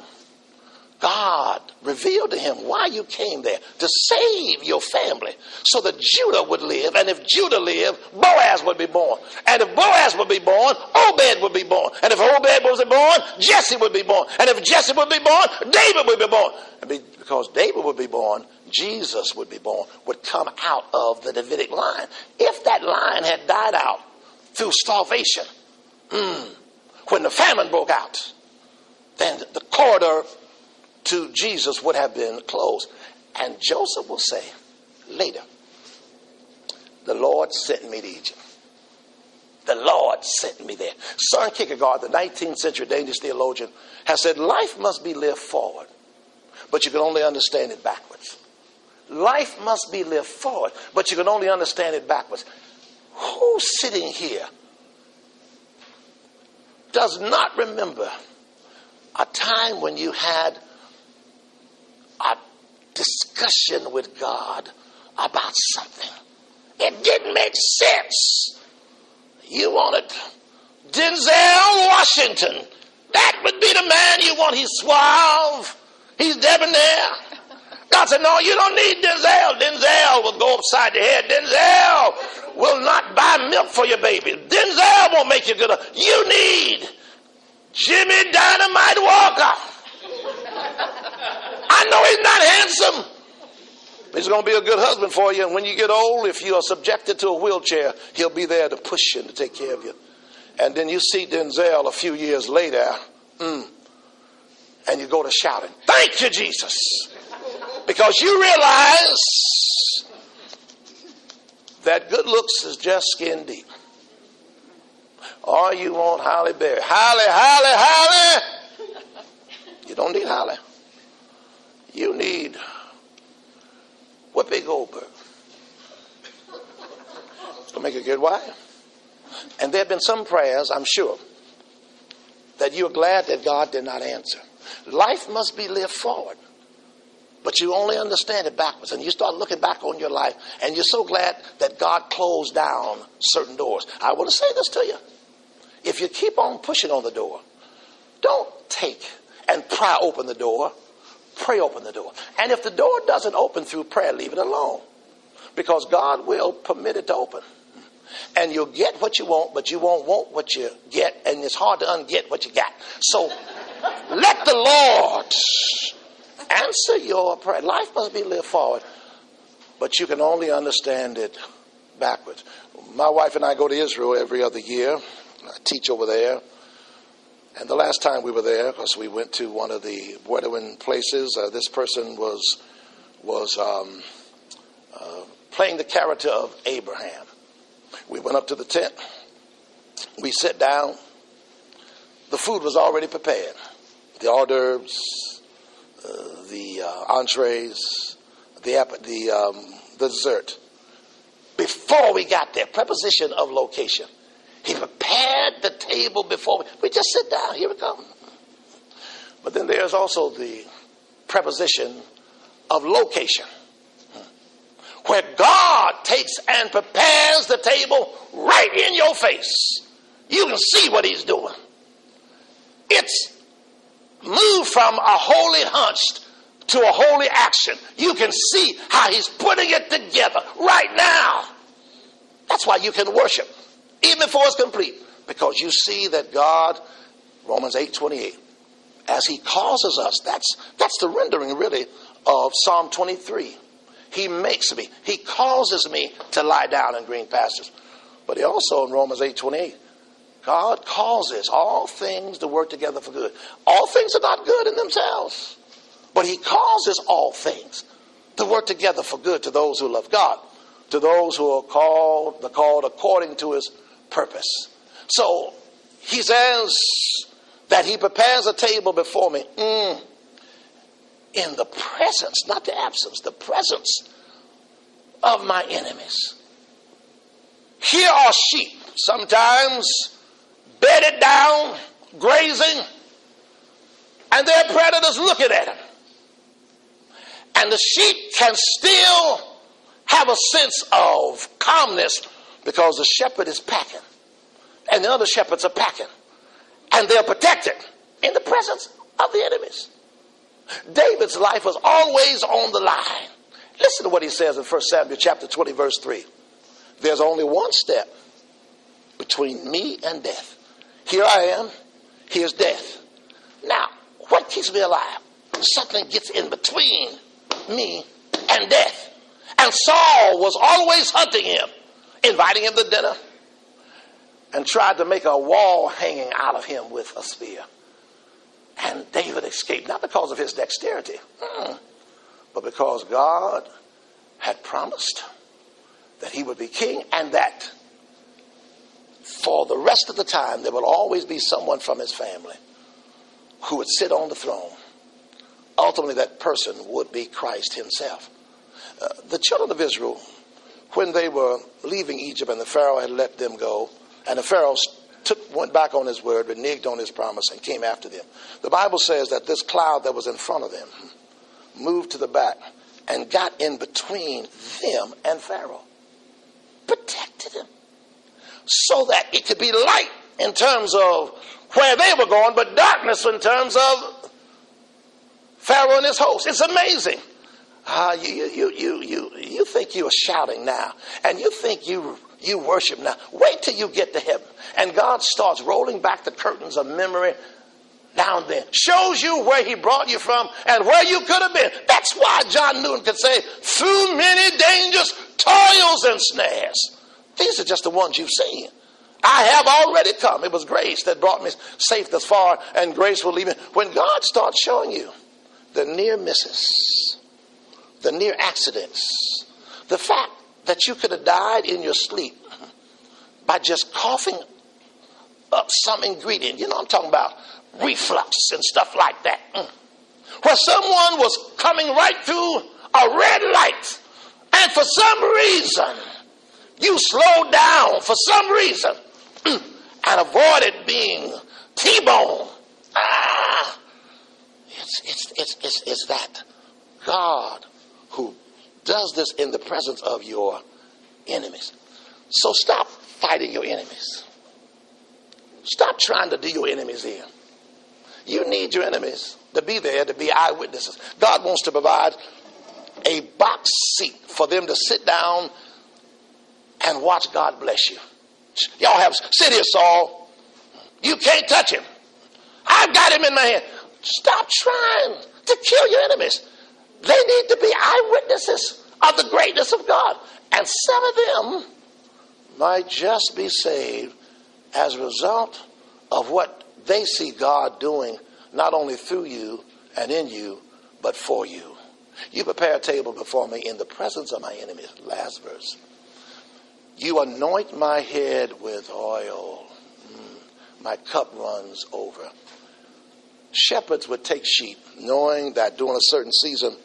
God revealed to him why you came there, to save your family so that Judah would live. And if Judah lived, Boaz would be born. And if Boaz would be born, Obed would be born. And if Obed was born, Jesse would be born. And if Jesse would be born, David would be born. And because David would be born, Jesus would be born, would come out of the Davidic line. If that line had died out through starvation, mm, when the famine broke out, then the corridor to Jesus would have been closed. And Joseph will say later, the Lord sent me to Egypt. The Lord sent me there. Søren Kierkegaard, the nineteenth century Danish theologian, has said life must be lived forward, but you can only understand it backwards. Life must be lived forward, but you can only understand it backwards. Who's sitting here does not remember a time when you had a discussion with God about something? It didn't make sense. You wanted Denzel Washington. That would be the man you want. He's suave. He's debonair. God said, no, you don't need Denzel. Denzel will go upside the head. Denzel will not buy milk for your baby. Denzel won't make you good. You need Jimmy Dynamite Walker. I know he's not handsome. He's going to be a good husband for you. And when you get old, if you are subjected to a wheelchair, he'll be there to push you and to take care of you. And then you see Denzel a few years later, mm, and you go to shouting, thank you, Jesus. Because you realize that good looks is just skin deep. Or you want Halle Berry. Halle, Halle, Halle. You don't need Halle. You need Whoopi Goldberg. It's going to make a good wife. And there have been some prayers, I'm sure, that you're glad that God did not answer. Life must be lived forward. But you only understand it backwards. And you start looking back on your life. And you're so glad that God closed down certain doors. I want to say this to you. If you keep on pushing on the door, don't take and pry open the door. Pray open the door. And if the door doesn't open through prayer, leave it alone. Because God will permit it to open. And you'll get what you want, but you won't want what you get. And it's hard to unget what you got. So let the Lord answer your prayer. Life must be lived forward, but you can only understand it backwards. My wife and I go to Israel every other year. I teach over there. And the last time we were there, because we went to one of the Bedouin places, uh, this person was was um, uh, playing the character of Abraham. We went up to the tent. We sat down. The food was already prepared. The hors d'oeuvres, uh, the uh, entrees, the the um, the dessert. Before we got there, preposition of location. He prepared the table before we. We just sit down. Here we come. But then there's also the preposition of location, where God takes and prepares the table right in your face. You can see what he's doing. It's moved from a holy hunch to a holy action. You can see how he's putting it together right now. That's why you can worship, even before it's complete, because you see that God, Romans eight twenty-eight, as he causes us, that's that's the rendering really of Psalm twenty-three. He makes me, he causes me to lie down in green pastures. But he also in Romans eight twenty-eight, God causes all things to work together for good. All things are not good in themselves, but he causes all things to work together for good to those who love God, to those who are called, the called according to his purpose. So he says that he prepares a table before me mm, in the presence, not the absence, the presence of my enemies. Here are sheep, sometimes bedded down, grazing, and their predators looking at them. And the sheep can still have a sense of calmness because the shepherd is packing and the other shepherds are packing, and they're protected in the presence of the enemies. David's life was always on the line. Listen to what he says in First Samuel chapter twenty, verse three. There's only one step between me and death. Here I am. Here's death. Now, what keeps me alive? Something gets in between me and death. And Saul was always hunting him, inviting him to dinner, and tried to make a wall hanging out of him with a spear. And David escaped, not because of his dexterity, but because God had promised that he would be king, and that for the rest of the time there would always be someone from his family who would sit on the throne. Ultimately, that person would be Christ himself. Uh, the children of Israel, when they were leaving Egypt and the Pharaoh had let them go, and the Pharaoh took, went back on his word, reneged on his promise, and came after them. The Bible says that this cloud that was in front of them moved to the back and got in between them and Pharaoh. Protected him. So that it could be light in terms of where they were going, but darkness in terms of Pharaoh and his host. It's amazing. Uh, you, you, you, you, you think you are shouting now, and you think you you worship now. Wait till you get to heaven, and God starts rolling back the curtains of memory now and then. Shows you where he brought you from and where you could have been. That's why John Newton could say, through many dangers, toils, and snares. These are just the ones you've seen. I have already come. It was grace that brought me safe thus far, and grace will leave me. When God starts showing you the near misses, the near accidents, the fact that you could have died in your sleep by just coughing up some ingredient. You know I'm talking about, reflux and stuff like that. Mm. Where someone was coming right through a red light And for some reason, you slowed down for some reason and avoided being T-boned. Ah, it's, it's, it's, it's, it's that God who does this in the presence of your enemies. So stop fighting your enemies. Stop trying to do your enemies in. You need your enemies to be there, to be eyewitnesses. God wants to provide a box seat for them to sit down and watch God bless you. Y'all have, sit here, Saul. You can't touch him. I've got him in my hand. Stop trying to kill your enemies. They need to be eyewitnesses of the greatness of God. And some of them might just be saved as a result of what they see God doing, not only through you and in you, but for you. You prepare a table before me in the presence of my enemies. Last verse. You anoint my head with oil. Mm, my cup runs over. Shepherds would take sheep, knowing that during a certain season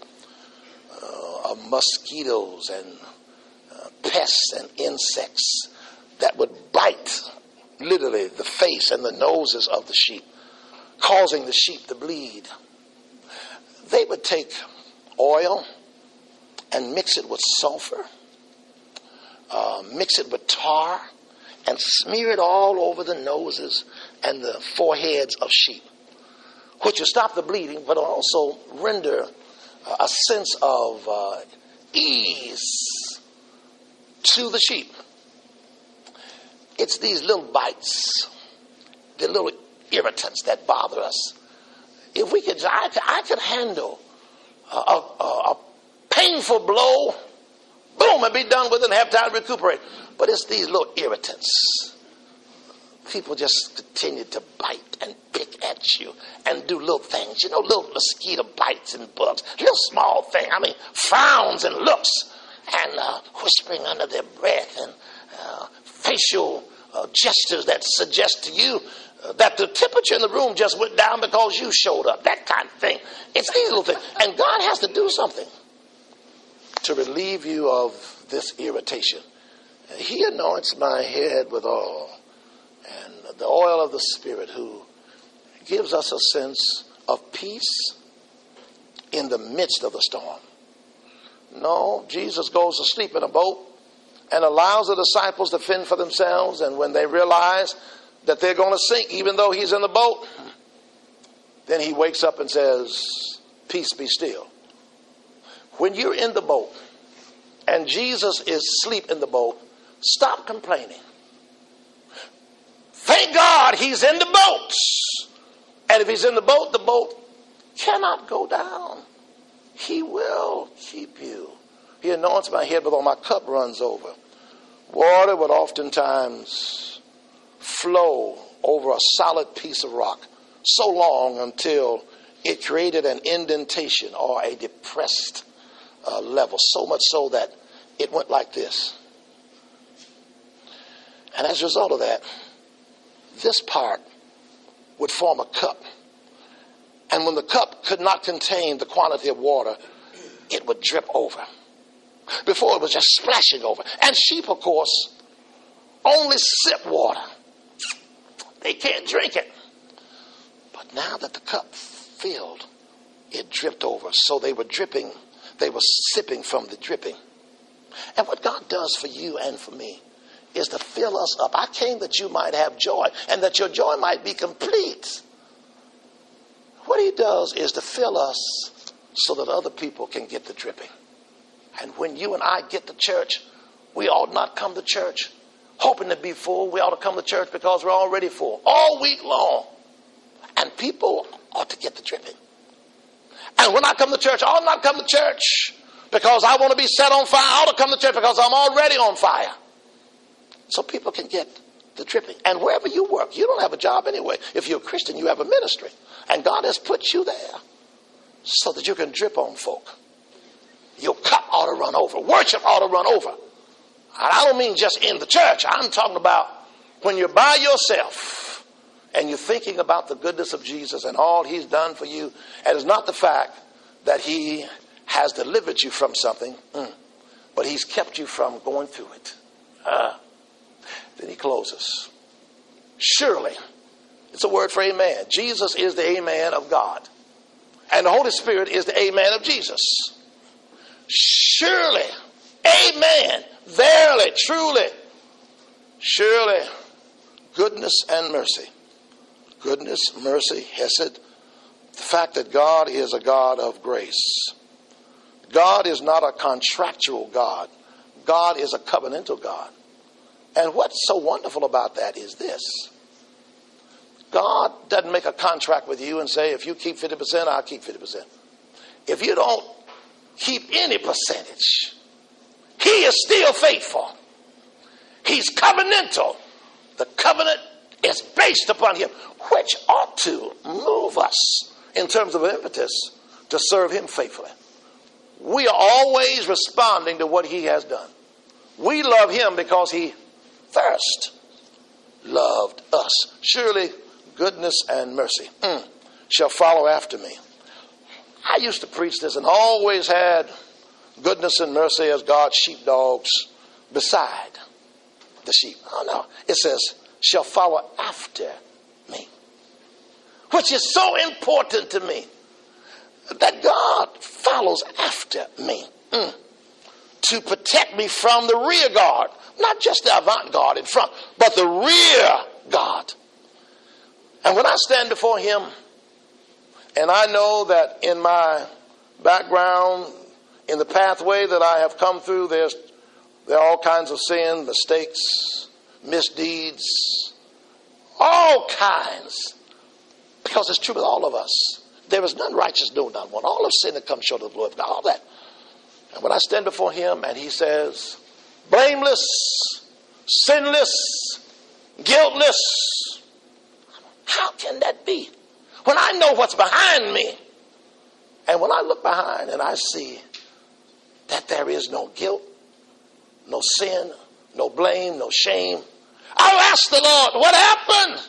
uh, of mosquitoes and uh, pests and insects that would bite literally the face and the noses of the sheep, causing the sheep to bleed. They would take oil and mix it with sulfur, uh, mix it with tar, and smear it all over the noses and the foreheads of sheep, which will stop the bleeding, but also render uh, a sense of uh, ease to the sheep. It's these little bites, the little irritants that bother us. If we could, I could, I could handle a, a, a painful blow, boom, and be done with it and have time to recuperate. But it's these little irritants. People just continue to bite and pick at you and do little things. You know, little mosquito bites and bugs. Little small thing. I mean, frowns and looks and uh, whispering under their breath and uh, facial uh, gestures that suggest to you uh, that the temperature in the room just went down because you showed up. That kind of thing. It's these little things. And God has to do something to relieve you of this irritation. He anoints my head with oil. And the oil of the Spirit, who gives us a sense of peace in the midst of the storm. No, Jesus goes to sleep in a boat and allows the disciples to fend for themselves. And when they realize that they're going to sink, even though he's in the boat, then he wakes up and says, peace be still. When you're in the boat and Jesus is asleep in the boat, stop complaining. Thank God he's in the boat. And if he's in the boat, the boat cannot go down. He will keep you. He anoints my head with oil, my cup runs over. Water would oftentimes flow over a solid piece of rock so long until it created an indentation or a depressed uh, level, so much so that it went like this. And as a result of that, this part would form a cup. And when the cup could not contain the quantity of water, it would drip over. Before it was just splashing over. And sheep, of course, only sip water. They can't drink it. But now that the cup filled, it dripped over. So they were dripping. They were sipping from the dripping. And what God does for you and for me is to fill us up. I came that you might have joy and that your joy might be complete. What he does is to fill us so that other people can get the dripping. And when you and I get to church, we ought not come to church hoping to be full. We ought to come to church because we're already full all week long. And people ought to get the dripping. And when I come to church, I ought not come to church because I want to be set on fire. I ought to come to church because I'm already on fire. So people can get the dripping. And wherever you work, you don't have a job anyway. If you're a Christian, you have a ministry. And God has put you there so that you can drip on folk. Your cup ought to run over. Worship ought to run over. And I don't mean just in the church. I'm talking about when you're by yourself and you're thinking about the goodness of Jesus and all he's done for you. And it's not the fact that he has delivered you from something. Mm. but he's kept you from going through it. Uh, then he closes. Surely, it's a word for amen. Jesus is the amen of God. And the Holy Spirit is the amen of Jesus. Surely, amen, verily, truly, surely, goodness and mercy. Goodness, mercy, hesed. The fact that God is a God of grace. God is not a contractual God. God is a covenantal God. And what's so wonderful about that is this. God doesn't make a contract with you and say, if you keep fifty percent, I'll keep fifty percent. If you don't keep any percentage, he is still faithful. He's covenantal. The covenant is based upon him, which ought to move us in terms of an impetus to serve him faithfully. We are always responding to what he has done. We love him because he first loved us. Surely goodness and mercy mm, shall follow after me. I used to preach this and always had goodness and mercy as God's sheepdogs beside the sheep. Oh no, it says shall follow after me, which is so important to me, that God follows after me mm, to protect me from the rear guard, not just the avant guard in front, but the rear guard. And when I stand before him, and I know that in my background, in the pathway that I have come through, there's there are all kinds of sin, mistakes, misdeeds, all kinds. Because it's true with all of us. There is none righteous, no, not one. All of sin that comes short of the glory of God, all that. And when I stand before him and he says, blameless, sinless, guiltless, how can that be? When I know what's behind me, and when I look behind and I see that there is no guilt, no sin, no blame, no shame, I'll ask the Lord, what happened?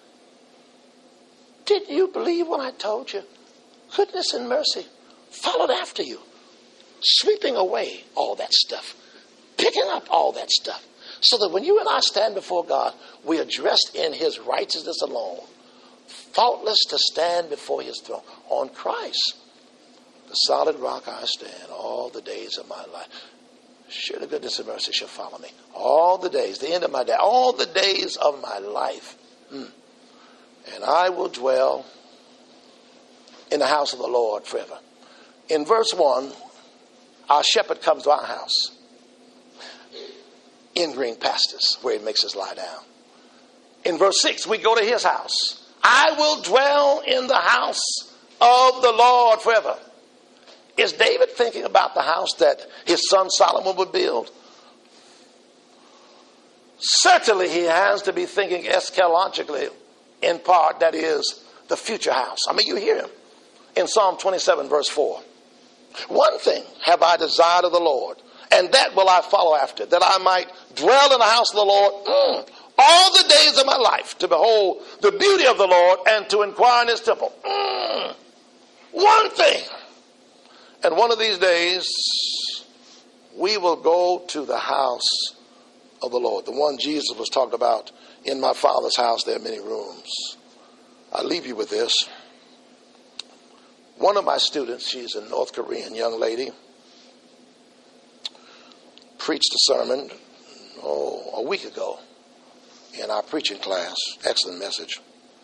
Did you believe when I told you? Goodness and mercy followed after you, sweeping away all that stuff, picking up all that stuff, so that when you and I stand before God, we are dressed in his righteousness alone, faultless to stand before his throne on Christ, the solid rock I stand all the days of my life. Surely goodness and mercy shall follow me all the days, the end of my day, all the days of my life. Mm. And I will dwell in the house of the Lord forever. In verse one, our shepherd comes to our house in green pastures where he makes us lie down. In verse six, we go to his house. I will dwell in the house of the Lord forever. Is David thinking about the house that his son Solomon would build? Certainly he has to be thinking eschatologically, in part, that is the future house. I mean, you hear him in Psalm twenty-seven, verse four. One thing have I desired of the Lord, and that will I follow after, that I might dwell in the house of the Lord mm, all the days of my life, to behold the beauty of the Lord and to inquire in his temple. Mm, one thing. And one of these days, we will go to the house of the Lord. The one Jesus was talking about, in my Father's house there are many rooms. I leave you with this. One of my students, she's a North Korean young lady, preached a sermon, oh, a week ago in our preaching class. Excellent message.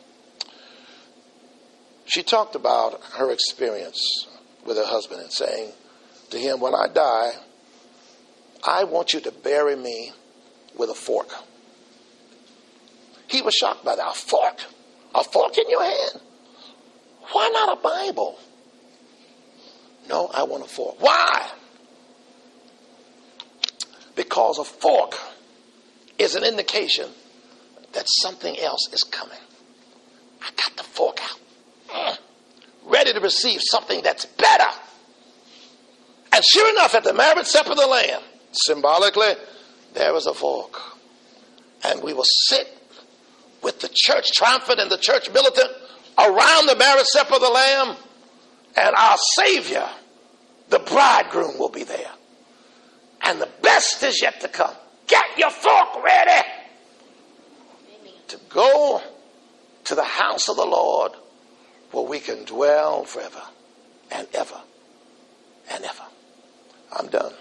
She talked about her experience with her husband and saying to him, when I die, I want you to bury me with a fork. He was shocked by that. A fork? A fork in your hand? Why not a Bible? No, I want a fork. Why? Because a fork is an indication that something else is coming. I got the fork out. Mm. Ready to receive something that's better. And sure enough, at the marriage supper of the Lamb, symbolically, there was a fork. And we will sit with the church triumphant and the church militant around the marriage supper of the Lamb, and our Savior, the bridegroom, will be there. And the best is yet to come. Get your fork ready to go to the house of the Lord where we can dwell forever and ever and ever. I'm done.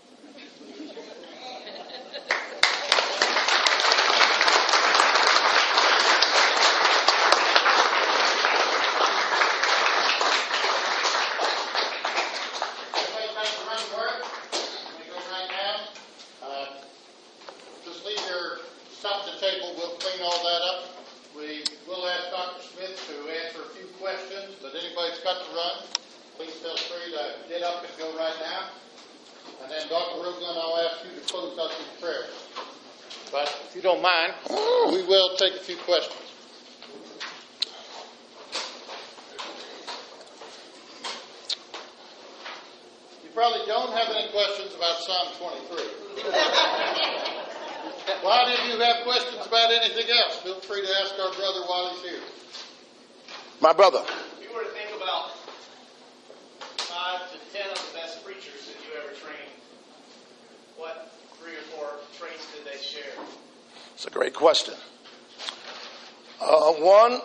If you don't mind, we will take a few questions. You probably don't have any questions about Psalm twenty-three. Why did you have questions about anything else? Feel free to ask our brother while he's here. My brother. If you were to think about five to ten of the best preachers that you ever trained, what three or four traits did they share? It's a great question. Uh, one,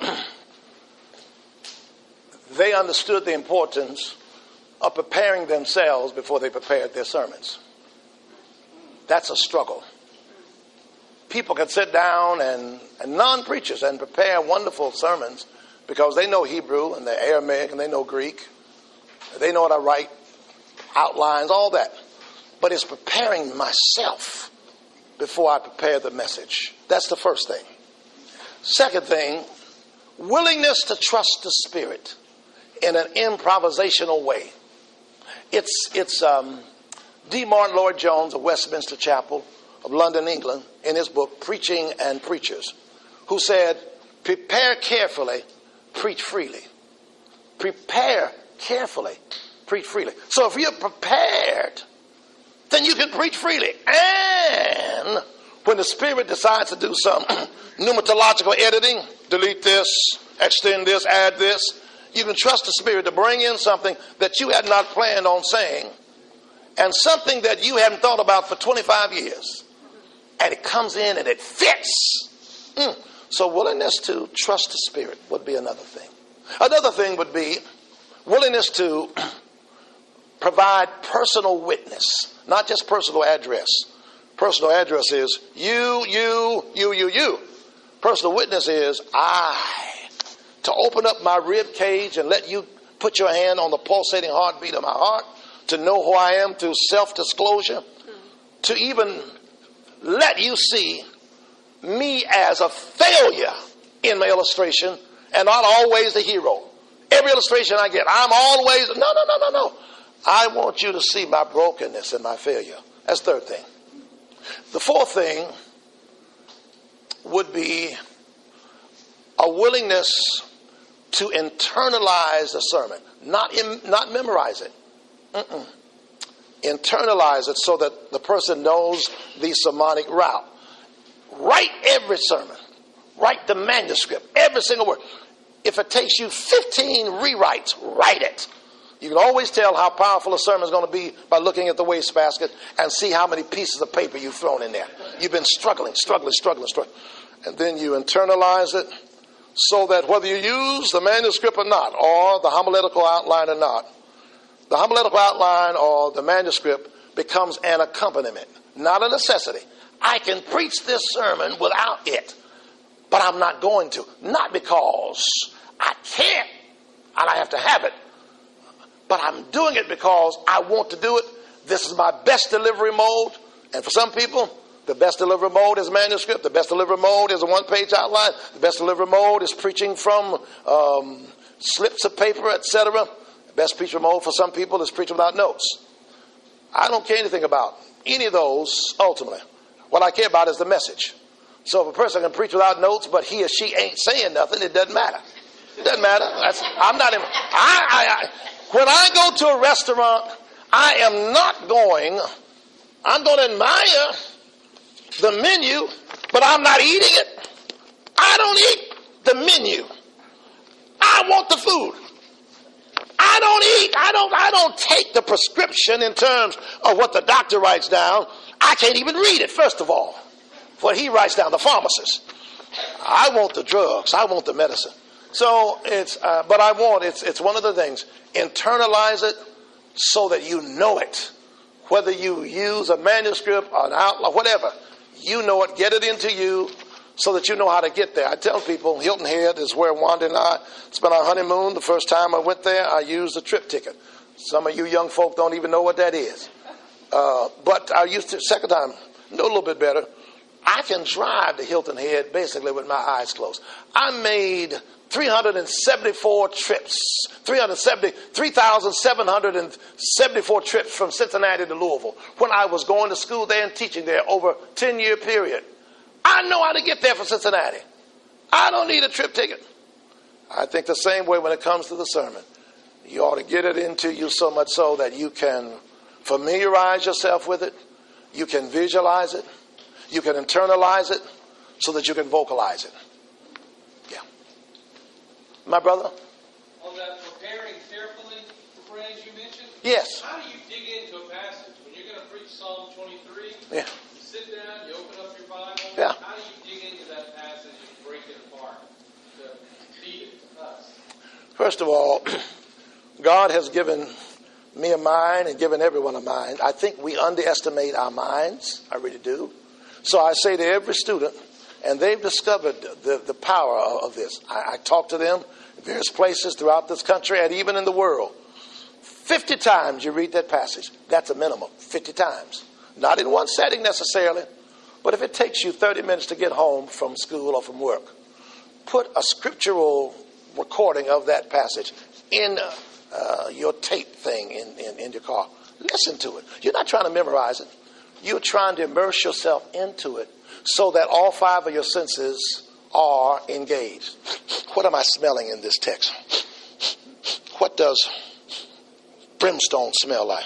they understood the importance of preparing themselves before they prepared their sermons. That's a struggle. People can sit down and, and non-preachers and prepare wonderful sermons because they know Hebrew and they're Aramaic and they know Greek. They know how to write outlines, all that. But it's preparing myself before I prepare the message. That's the first thing. Second thing, willingness to trust the Spirit in an improvisational way. It's it's um, D. Martin Lloyd-Jones of Westminster Chapel of London, England, in his book, Preaching and Preachers, who said, prepare carefully, preach freely. Prepare carefully, preach freely. So if you're prepared, then you can preach freely. And when the Spirit decides to do some pneumatological editing, delete this, extend this, add this, you can trust the Spirit to bring in something that you had not planned on saying and something that you hadn't thought about for twenty-five years. And it comes in and it fits. Mm. So willingness to trust the Spirit would be another thing. Another thing would be willingness to provide personal witness, not just personal address. Personal address is you, you, you, you, you. Personal witness is I. To open up my rib cage and let you put your hand on the pulsating heartbeat of my heart, to know who I am through self-disclosure, to even let you see me as a failure in my illustration and not always the hero. Every illustration I get, I'm always, no, no, no, no, no. I want you to see my brokenness and my failure. That's the third thing. The fourth thing would be a willingness to internalize the sermon, not in, not memorize it. Mm-mm. Internalize it so that the person knows the sermonic route. Write every sermon. Write the manuscript, every single word. If it takes you fifteen rewrites, write it. You can always tell how powerful a sermon is going to be by looking at the wastebasket and see how many pieces of paper you've thrown in there. You've been struggling, struggling, struggling, struggling. And then you internalize it so that whether you use the manuscript or not, or the homiletical outline or not, the homiletical outline or the manuscript becomes an accompaniment, not a necessity. I can preach this sermon without it, but I'm not going to. Not because I can't and I have to have it, but I'm doing it because I want to do it. This is my best delivery mode. And for some people, the best delivery mode is manuscript. The best delivery mode is a one-page outline. The best delivery mode is preaching from um, slips of paper, et cetera. The best preacher mode for some people is preaching without notes. I don't care anything about any of those ultimately. What I care about is the message. So if a person can preach without notes, but he or she ain't saying nothing, it doesn't matter. It doesn't matter. That's, I'm not. In, I, I, I, when I go to a restaurant, I am not going. I'm going to admire the menu, but I'm not eating it. I don't eat the menu. I want the food. I I don't eat. I don't, I don't take the prescription in terms of what the doctor writes down. I can't even read it, first of all. What he writes down, the pharmacist. I want the drugs. I want the medicine. So it's, uh, but I want, it's, it's one of the things. Internalize it so that you know it. Whether you use a manuscript or an outline, whatever. You know it. Get it into you so that you know how to get there. I tell people, Hilton Head is where Wanda and I spent our honeymoon. The first time I went there, I used a trip ticket. Some of you young folk don't even know what that is. Uh, but I used to, second time, know a little bit better. I can drive to Hilton Head basically with my eyes closed. I made three hundred seventy-four trips, three hundred seventy, three thousand seven hundred seventy-four trips from Cincinnati to Louisville when I was going to school there and teaching there over a ten-year period. I know how to get there from Cincinnati. I don't need a trip ticket. I think the same way when it comes to the sermon. You ought to get it into you so much so that you can familiarize yourself with it. You can visualize it. You can internalize it so that you can vocalize it. Yeah. My brother? On that preparing carefully for prayer you mentioned? Yes. How do you dig into a passage? When you're going to preach Psalm twenty-three, yeah. You sit down, you open up your Bible. Yeah. How do you dig into that passage and break it apart to feed it to us? First of all, God has given me a mind and given everyone a mind. I think we underestimate our minds. I really do. So I say to every student, and they've discovered the, the power of this. I, I talk to them in various places throughout this country and even in the world. fifty times you read that passage. That's a minimum. fifty times. Not in one setting necessarily, but if it takes you thirty minutes to get home from school or from work, put a scriptural recording of that passage in uh, your tape thing in, in, in your car. Listen to it. You're not trying to memorize it. You're trying to immerse yourself into it so that all five of your senses are engaged. What am I smelling in this text? What does brimstone smell like?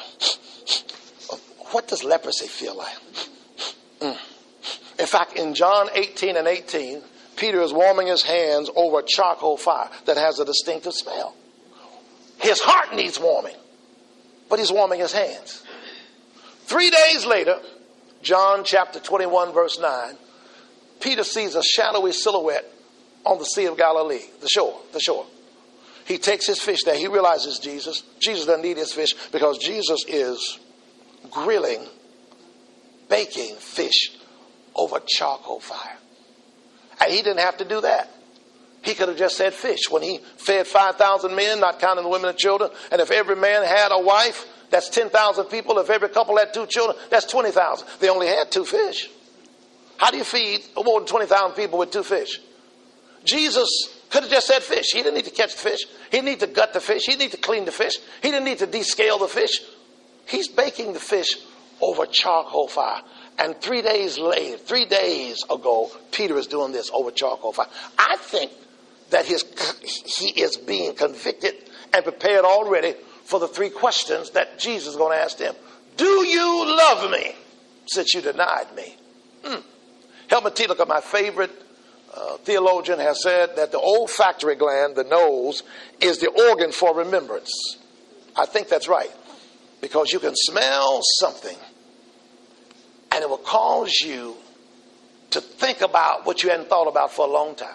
What does leprosy feel like? Mm. In fact, in John eighteen and eighteen, Peter is warming his hands over a charcoal fire that has a distinctive smell. His heart needs warming, but he's warming his hands. Three days later, John chapter twenty-one, verse nine, Peter sees a shadowy silhouette on the Sea of Galilee, the shore, the shore. He takes his fish there. He realizes Jesus. Jesus doesn't need his fish because Jesus is grilling, baking fish over charcoal fire. And he didn't have to do that. He could have just said fish. When he fed five thousand men, not counting the women and children, and if every man had a wife, that's ten thousand people. If every couple had two children, that's twenty thousand. They only had two fish. How do you feed more than twenty thousand people with two fish? Jesus could have just said fish. He didn't need to catch the fish. He didn't need to gut the fish. He didn't need to clean the fish. He didn't need to descale the fish. He's baking the fish over charcoal fire. And three days later, three days ago, Peter is doing this over charcoal fire. I think that his, he is being convicted and prepared already for the three questions that Jesus is going to ask him. Do you love me since you denied me? Hmm. Helmut Thielicke, my favorite uh, theologian, has said that the olfactory gland, the nose, is the organ for remembrance. I think that's right. Because you can smell something and it will cause you to think about what you hadn't thought about for a long time.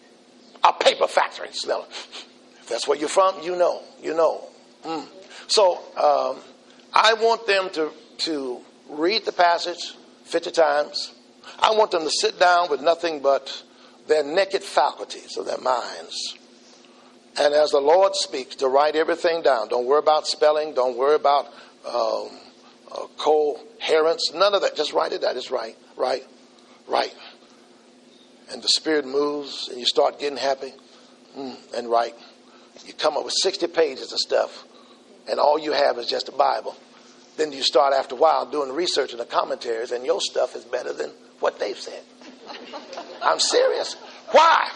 A paper factory smell. If that's where you're from, you know. You know. Mm. So um, I want them to, to read the passage fifty times. I want them to sit down with nothing but their naked faculties of their minds. And as the Lord speaks, to write everything down. Don't worry about spelling. Don't worry about um, uh, coherence. None of that. Just write it down. Just write, write, write. And the Spirit moves and you start getting happy mm, and write. You come up with sixty pages of stuff and all you have is just a Bible. Then you start after a while doing the research and the commentaries and your stuff is better than what they've said. I'm serious. Why?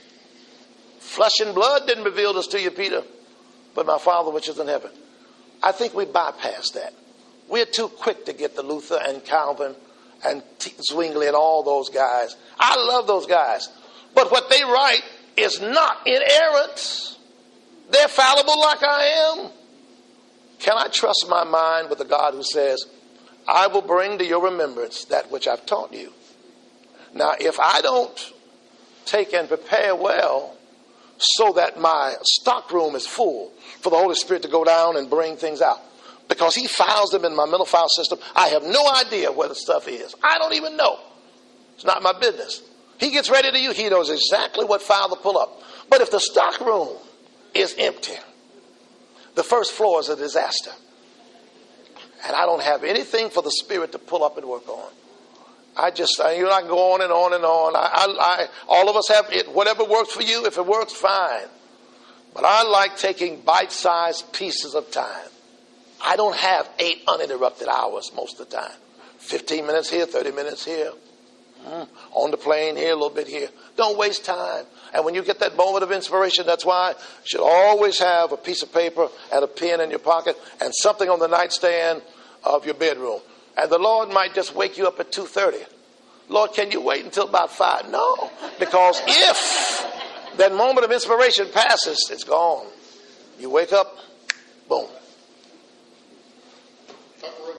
Flesh and blood didn't reveal this to you, Peter, but my Father which is in heaven. I think we bypass that. We're too quick to get the Luther and Calvin and T- Zwingli and all those guys. I love those guys. But what they write is not inerrant. They're fallible like I am. Can I trust my mind with a God who says, I will bring to your remembrance that which I've taught you? Now, if I don't take and prepare well so that my stock room is full for the Holy Spirit to go down and bring things out, because he files them in my mental file system, I have no idea where the stuff is. I don't even know. It's not my business. He gets ready to use. He knows exactly what file to pull up. But if the stock room is empty, the first floor is a disaster. And I don't have anything for the Spirit to pull up and work on. I just, you know, I can go on and on and on. I, I, I, all of us have it. Whatever works for you, if it works, fine. But I like taking bite-sized pieces of time. I don't have eight uninterrupted hours most of the time. fifteen minutes here, thirty minutes here. Mm, on the plane here, a little bit here. Don't waste time. And when you get that moment of inspiration, that's why you should always have a piece of paper and a pen in your pocket and something on the nightstand of your bedroom. And the Lord might just wake you up at two thirty. Lord, can you wait until about five? No, because if that moment of inspiration passes, it's gone. You wake up, boom.